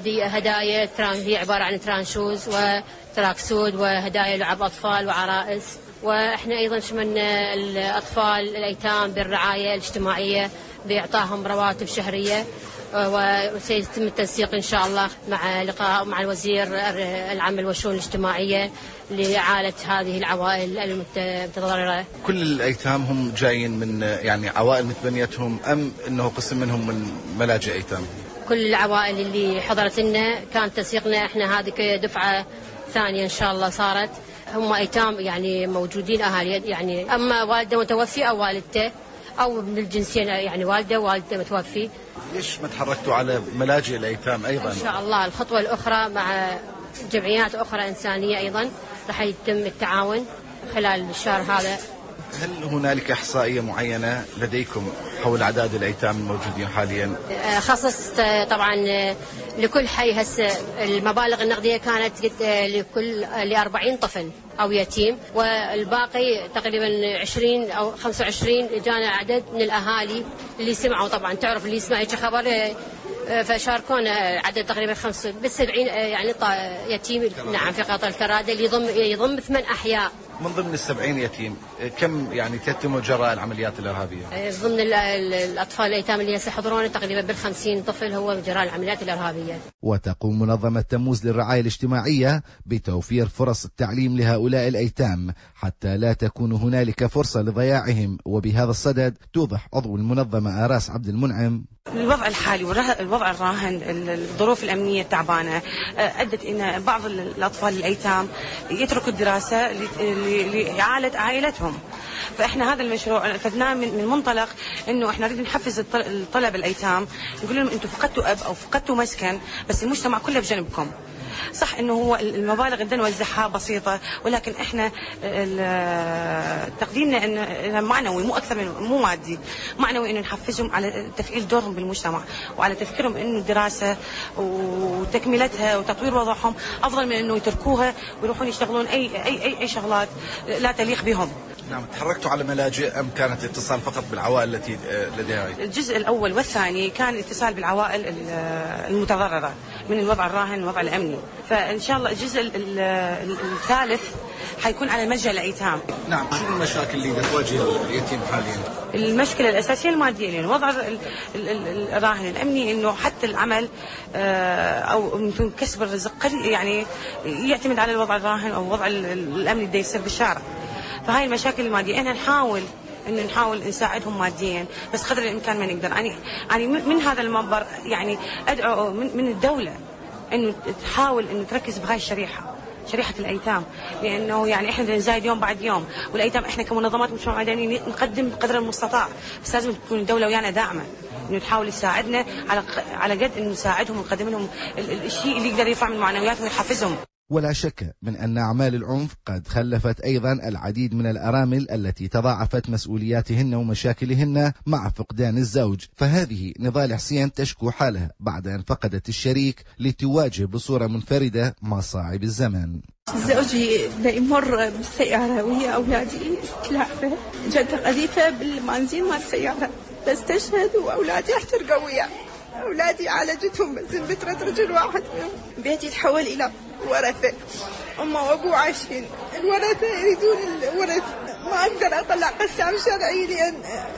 هدايا هي عبارة عن ترانشوز وتراكسود وهدايا لعب أطفال وعرائس. وإحنا أيضا شملنا الأطفال الأيتام بالرعاية الاجتماعية بإعطاهم رواتب شهرية، وسيتم التنسيق إن شاء الله مع لقاء مع الوزير العمل والشؤون الاجتماعية لإعالة هذه العوائل المتضررة. كل الأيتام هم جايين من يعني عوائل متبنيتهم أم أنه قسم منهم من ملاجئ أيتام؟ كل العوائل اللي حضرت لنا كان تنسيقنا، احنا هذه دفعة ثانية إن شاء الله صارت، هم أيتام يعني موجودين أهالي، يعني أما والده متوفي أو والدته أو من الجنسين، يعني والده والده متوفي. ليش ما تحركتوا على ملاجئ الأيتام أيضا؟ إن شاء الله الخطوة الأخرى مع جمعيات أخرى إنسانية أيضا راح يتم التعاون خلال الشهر هذا. هل هنالك إحصائية معينة لديكم حول أعداد الأيتام الموجودين حاليا؟ خصصت طبعا لكل حي هسه المبالغ النقدية كانت لكل لأربعين طفل أو يتيم، والباقي تقريبا عشرين أو خمسة وعشرين جانا عدد من الأهالي اللي سمعوا. طبعا تعرف اللي يسمع هيك خبر فشاركونا عدد تقريبا خمسة بالسبعين يعني يتيم نعم في قاطع الكرادة اللي يضم يضم ثمان أحياء. من ضمن السبعين يتيم كم يعني تتم جراء العمليات الإرهابية؟ ضمن الأطفال الأيتام اللي سيحضرون تقريبا بالخمسين طفل هو جراء العمليات الإرهابية. وتقوم منظمة تموز للرعاية الاجتماعية بتوفير فرص التعليم لهؤلاء الأيتام حتى لا تكون هنالك فرصة لضياعهم. وبهذا الصدد توضح عضو المنظمة آراس عبد المنعم: الوضع الحالي والوضع الراهن الظروف الأمنية التعبانة أدت إن بعض الأطفال الأيتام يتركوا الدراسة لإعالة عائلتهم. فإحنا هذا المشروع أخذناه من منطلق إنه إحنا نريد نحفز الطلبة الأيتام، نقول لهم أنتم فقدتوا أب أو فقدتوا مسكن، بس المجتمع كله بجنبكم. صح انه هو المبالغ اللي نوزعها بسيطه، ولكن احنا تقديرنا انه معنوي مو اكثر من مو مادي، معنوي انه نحفزهم على تفعيل دورهم بالمجتمع وعلى تفكيرهم انه الدراسه وتكملتها وتطوير وضعهم افضل من انه يتركوها ويروحون يشتغلون اي اي اي, أي شغلات لا تليق بهم. نعم، تحركتوا على ملاجئ أم كانت اتصال فقط بالعوائل التي لديها؟ الجزء الأول والثاني كان اتصال بالعوائل المتضررة من الوضع الراهن والوضع الأمني، فإن شاء الله الجزء الثالث حيكون على ملجأ الأيتام. نعم، شو المشاكل اللي تواجه اليتيم حاليا؟ المشكلة الأساسية المادية، لأن وضع الراهن الأمني إنه حتى العمل أو مثل كسب الرزق يعني يعتمد على الوضع الراهن أو الوضع الأمني اللي يصير بالشارع. فهاي المشاكل المادية احنا نحاول انه نحاول نساعدهم ماديا بس قدر الامكان ما نقدر. يعني يعني من هذا المنبر يعني ادعو من, من الدولة انه تحاول انه تركز بهاي الشريحة، شريحة الايتام، لانه يعني احنا نزايد يوم بعد يوم، والايتام احنا كمنظمات مجتمع مدني نقدم بقدر المستطاع، بس لازم تكون الدولة ويانا داعمة انه تحاول تساعدنا على على قد انه نساعدهم ونقدم لهم الشيء اللي يقدر يرفع من معنوياتهم ويحفزهم. ولا شك من أن أعمال العنف قد خلفت أيضا العديد من الأرامل التي تضاعفت مسؤولياتهن ومشاكلهن مع فقدان الزوج، فهذه نضال حسين تشكو حالها بعد أن فقدت الشريك لتواجه بصورة منفردة مصاعب الزمن. زوجي بيمر بالسيارة وهي أولادي تلعبه، جت قذيفة بالمنزل مال السيارة بس تشهد، وأولادي احترقوا وياه. أولادي عالجتهم بس بترة رجل واحد منهم. بيتي تحول إلى ورثة، أما وأبوه عايشين، الورثة يريدون الورث، ما أقدر أطلع قسام شرعي لأن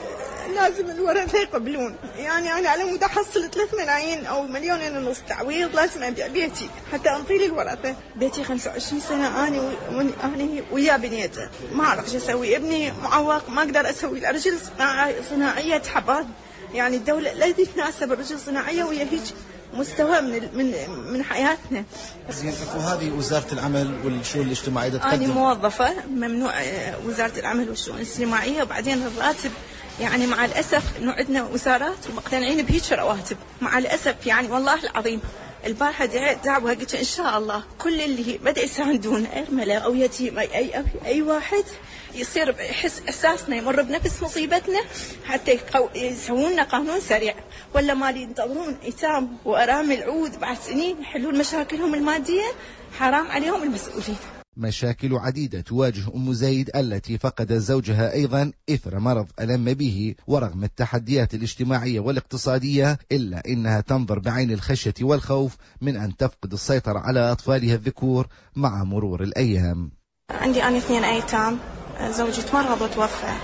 لازم الورثة يقبلون. يعني أنا على مود أحصل ثلاث ملايين أو مليونين ونص تعويض لازم أبيع بيتي حتى أنطي الورثة. بيتي خمسة وعشرين سنة أنا وأنا ويا بنيته، ما أعرف شو أسوي. ابني معوق، ما أقدر أسوي له رجل صناعية حبات، يعني الدولة التي تناسب الرجل الصناعية وهي هيك مستوى من من من حياتنا. زين، وهذه وزارة العمل والشؤون الاجتماعية تقدم؟ أنا موظفة، ممنوع وزارة العمل والشؤون الاجتماعية، وبعدين الراتب يعني مع الأسف إنه عندنا وزارات ومقتنعين بهيك رواتب مع الأسف. يعني والله العظيم البارحة دعوة قلت إن شاء الله كل اللي بدأ يساندون أرملة أو يتيم أي أي أي, أي واحد يصير يحس أساسنا يمر بنفس مصيبتنا حتى يسوون لنا قانون سريع، ولا ما ينتظرون ايتام وأرامل عود بعد سنين يحلون مشاكلهم المادية. حرام عليهم المسؤولين. مشاكل عديدة تواجه أم زيد التي فقدت زوجها أيضا إثر مرض ألم به، ورغم التحديات الاجتماعية والاقتصادية إلا إنها تنظر بعين الخشية والخوف من أن تفقد السيطرة على أطفالها الذكور مع مرور الأيام. عندي أنا اثنين أيتام، زوجي تمرض وتوفى،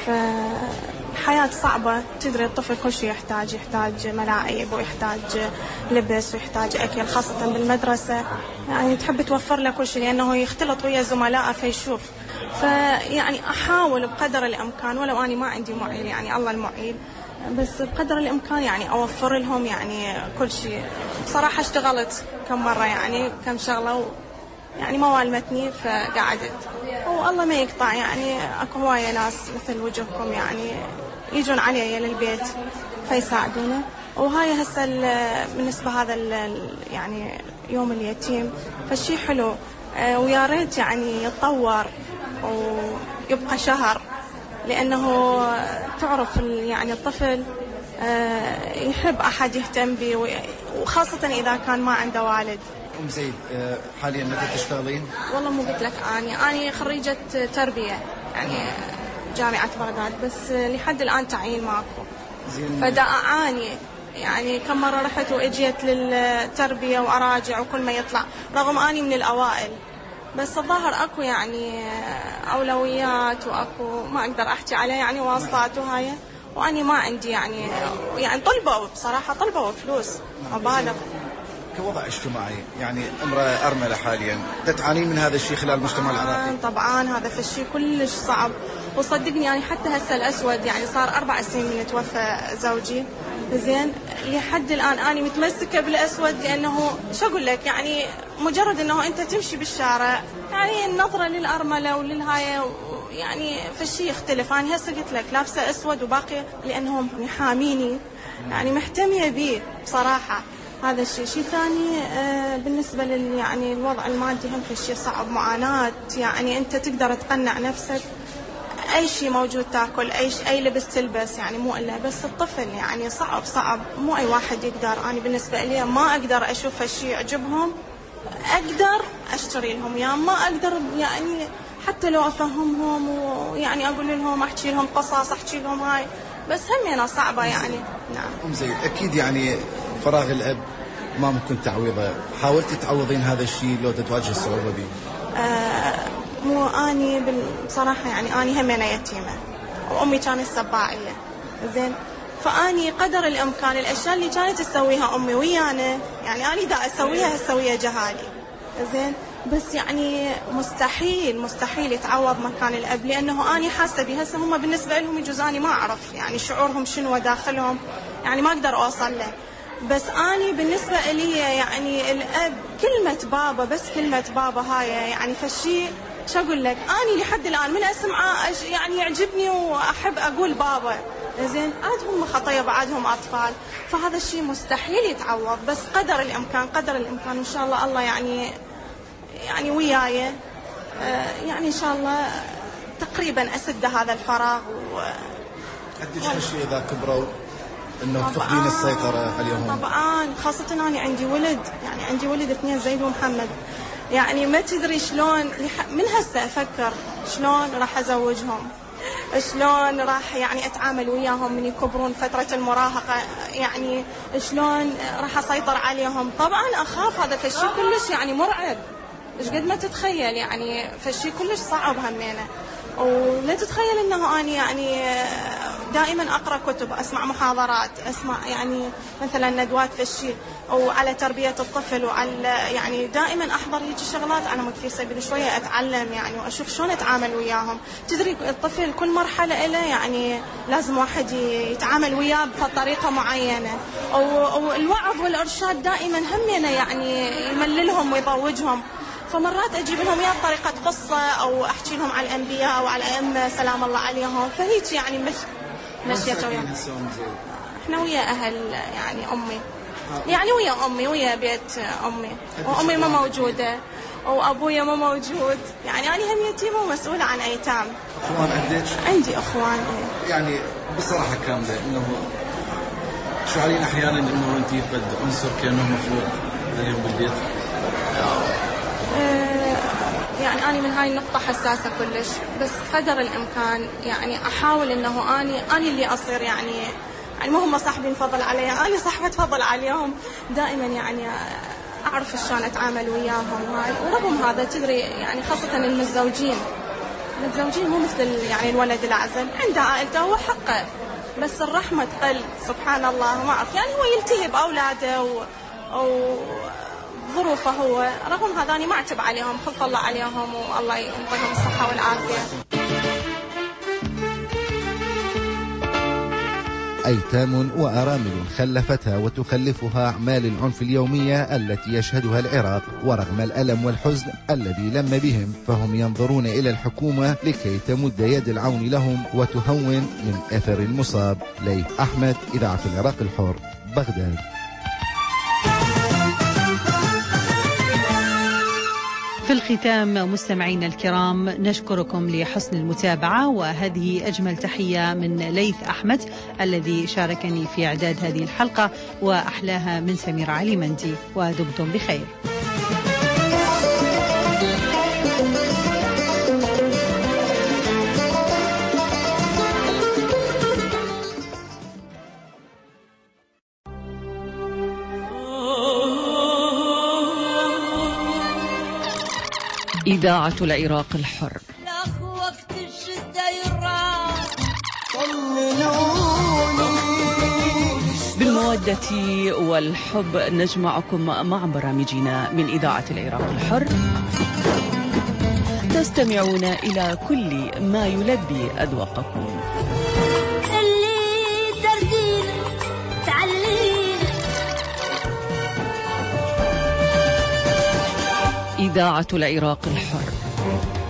فالحياة صعبة. تدري الطفل كل شيء يحتاج، يحتاج ملاعب ويحتاج لبس ويحتاج أكل، خاصة بالمدرسة يعني تحب توفر له كل شيء لأنه يختلط ويا زملائه فيشوف. فيعني أحاول بقدر الإمكان، ولو أنا ما عندي معيل يعني الله المعيل، بس بقدر الإمكان يعني أوفر لهم يعني كل شيء. بصراحة اشتغلت كم مرة يعني كم شغلة يعني ما والمتني فقعدت، والله ما يقطع. يعني اكو هوايه ناس مثل وجهكم يعني يجون علي للبيت فيساعدونا. وهاي هسه بالنسبه هذا يعني يوم اليتيم فشي حلو، ويا ريت يعني يتطور ويبقى شهر، لانه تعرف يعني الطفل يحب احد يهتم به، وخاصه اذا كان ما عنده والد. أم زيد، حاليا متى تشتغلين؟ والله مو قلت لك أني أنا خريجة تربية يعني جامعة بغداد، بس لحد الآن تعيين ماكو. فدا أعاني يعني كم مرة رحت وإجيت للتربية وأراجع وكل ما يطلع، رغم أني من الأوائل، بس الظاهر أكو يعني أولويات وأكو ما أقدر أحكي عليه يعني واسطات وهاي، وأني ما عندي يعني يعني طلبوا بصراحة طلبوا فلوس مبالغ. كوضع اجتماعي يعني امرأة أرملة حاليا تتعاني من هذا الشيء خلال المجتمع العراقي؟ طبعا هذا الشيء كلش صعب، وصدقني يعني حتى هسه الأسود يعني صار أربع سنين من توفى زوجي، زين لحد الآن أنا متمسكة بالأسود، لأنه شو أقول لك يعني مجرد أنه أنت تمشي بالشارع يعني النظرة للأرملة وللهاية يعني فالشيء يختلف. أنا هسه قلت لك لابسة أسود وباقي لأنهم يحاميني يعني محتمية بيه بصراحة. هذا الشيء. شيء ثاني آه بالنسبة لل يعني الوضع المادي هم في شيء صعب، معاناة. يعني أنت تقدر تقنع نفسك أي شيء موجود تاكل، أي أي لبس تلبس، يعني مو إلا بس الطفل يعني صعب صعب، مو أي واحد يقدر. أنا بالنسبة لي ما أقدر أشوف هالشيء يعجبهم أقدر أشتري لهم، يعني ما أقدر يعني حتى لو أفهمهم ويعني أقول لهم أحكي لهم قصص أحكي لهم هاي، بس هم أنا صعبة يعني. نعم. أم زيد، أكيد يعني فراغ الأب ما ممكن تعويضه، حاولتي تعوضين هذا الشيء لو تتواجه الصعوبة به؟ آه مو أني بصراحة يعني أني هم أنا يتيمة وأمي كانت سباعية، زين، فأني قدر الإمكان الأشياء اللي كانت تسويها أمي ويانا يعني أنا دا أسويها أسويها جهالي، زين، بس يعني مستحيل مستحيل يتعوض مكان الأب، لأنه أنا حاسة به. هسه هم بالنسبة لهم يجوز أنا ما أعرف يعني شعورهم شنو داخلهم، يعني ما أقدر أوصل له، بس أنا بالنسبة لي يعني الأب كلمة بابا، بس كلمة بابا هاي يعني فشي شو أقول لك، أنا لحد الآن من أسمعه يعني يعجبني وأحب أقول بابا، زين، عادهم خطية بعدهم أطفال، فهذا الشيء مستحيل يتعوض، بس قدر الإمكان قدر الإمكان إن شاء الله الله يعني يعني وياي آه يعني إن شاء الله تقريبا أسد هذا الفراغ. و قديش هالشيء إذا كبروا إنه تفقدين السيطرة عليهم؟ طبعا، خاصة أنا عندي ولد، يعني عندي ولد اثنين زيد ومحمد، يعني ما تدري شلون من هسه أفكر شلون راح أزوجهم، شلون راح يعني أتعامل وياهم من يكبرون فترة المراهقة، يعني شلون راح أسيطر عليهم. طبعا أخاف، هذا فشي كلش يعني مرعب، إيش قد ما تتخيل، يعني فشي كلش صعب همينه. ولا تتخيل انه انا يعني دائما اقرا كتب، اسمع محاضرات، اسمع يعني مثلا ندوات في الشيء او على تربيه الطفل، وعلى يعني دائما احضر هيك شغلات على مود في سبيل شويه اتعلم يعني واشوف شلون اتعامل وياهم. تدري الطفل كل مرحله له يعني لازم واحد يتعامل وياه بطريقه معينه، او الوعظ والارشاد دائما همنا يعني يمللهم ويضوجهم، فمرات أجيب لهم يا بطريقة قصة أو أحكي لهم على الأنبياء أو على أئمة سلام الله عليهم، فهيك يعني مش مشيت وياهم. إحنا ويا أهل يعني أمي، يعني ويا أمي ويا بيت أمي، وأمي ما موجودة وأبويا ما موجود، يعني أنا هم يتيمة ومسؤولة عن أيتام. أخوان عندك؟ عندي أخوان. يعني بصراحة كاملة إنه شو علينا أحيانا إنه أنتي فد عنصر كأنه مفروض عليهم بالبيت؟ يعني أنا من هاي النقطة حساسة كلش، بس قدر الإمكان يعني أحاول إنه أنا أنا اللي أصير يعني يعني مو هم صاحبين فضل علي، أنا صاحبة فضل عليهم، دائما يعني أعرف شلون أتعامل وياهم هاي. ورغم هذا تدري يعني خاصة المتزوجين المتزوجين مو مثل يعني الولد الأعزل، عنده عائلته هو حقه، بس الرحمة تقل سبحان الله، ما أعرف يعني هو يلتهي بأولاده و... أو ظروفه هو، رغم هذا أنا ما أعتب عليهم، خف الله عليهم والله يعطيهم الصحة والعافية. أيتام وأرامل خلفتها وتخلفها أعمال العنف اليومية التي يشهدها العراق، ورغم الألم والحزن الذي لم بهم فهم ينظرون إلى الحكومة لكي تمد يد العون لهم وتهون من أثر المصاب. ليث أحمد، إذاعة العراق الحر، بغداد. في الختام مستمعينا الكرام نشكركم لحسن المتابعة، وهذه أجمل تحية من ليث أحمد الذي شاركني في إعداد هذه الحلقة، وأحلاها من سمير علي مندي، ودمتم بخير. إذاعة العراق الحر. وقت الشدة يراح بالمودة والحب نجمعكم مع برامجنا من إذاعة العراق الحر. تستمعون إلى كل ما يلبي أذواقكم. اللي تردين تعلين إذاعة العراق الحر.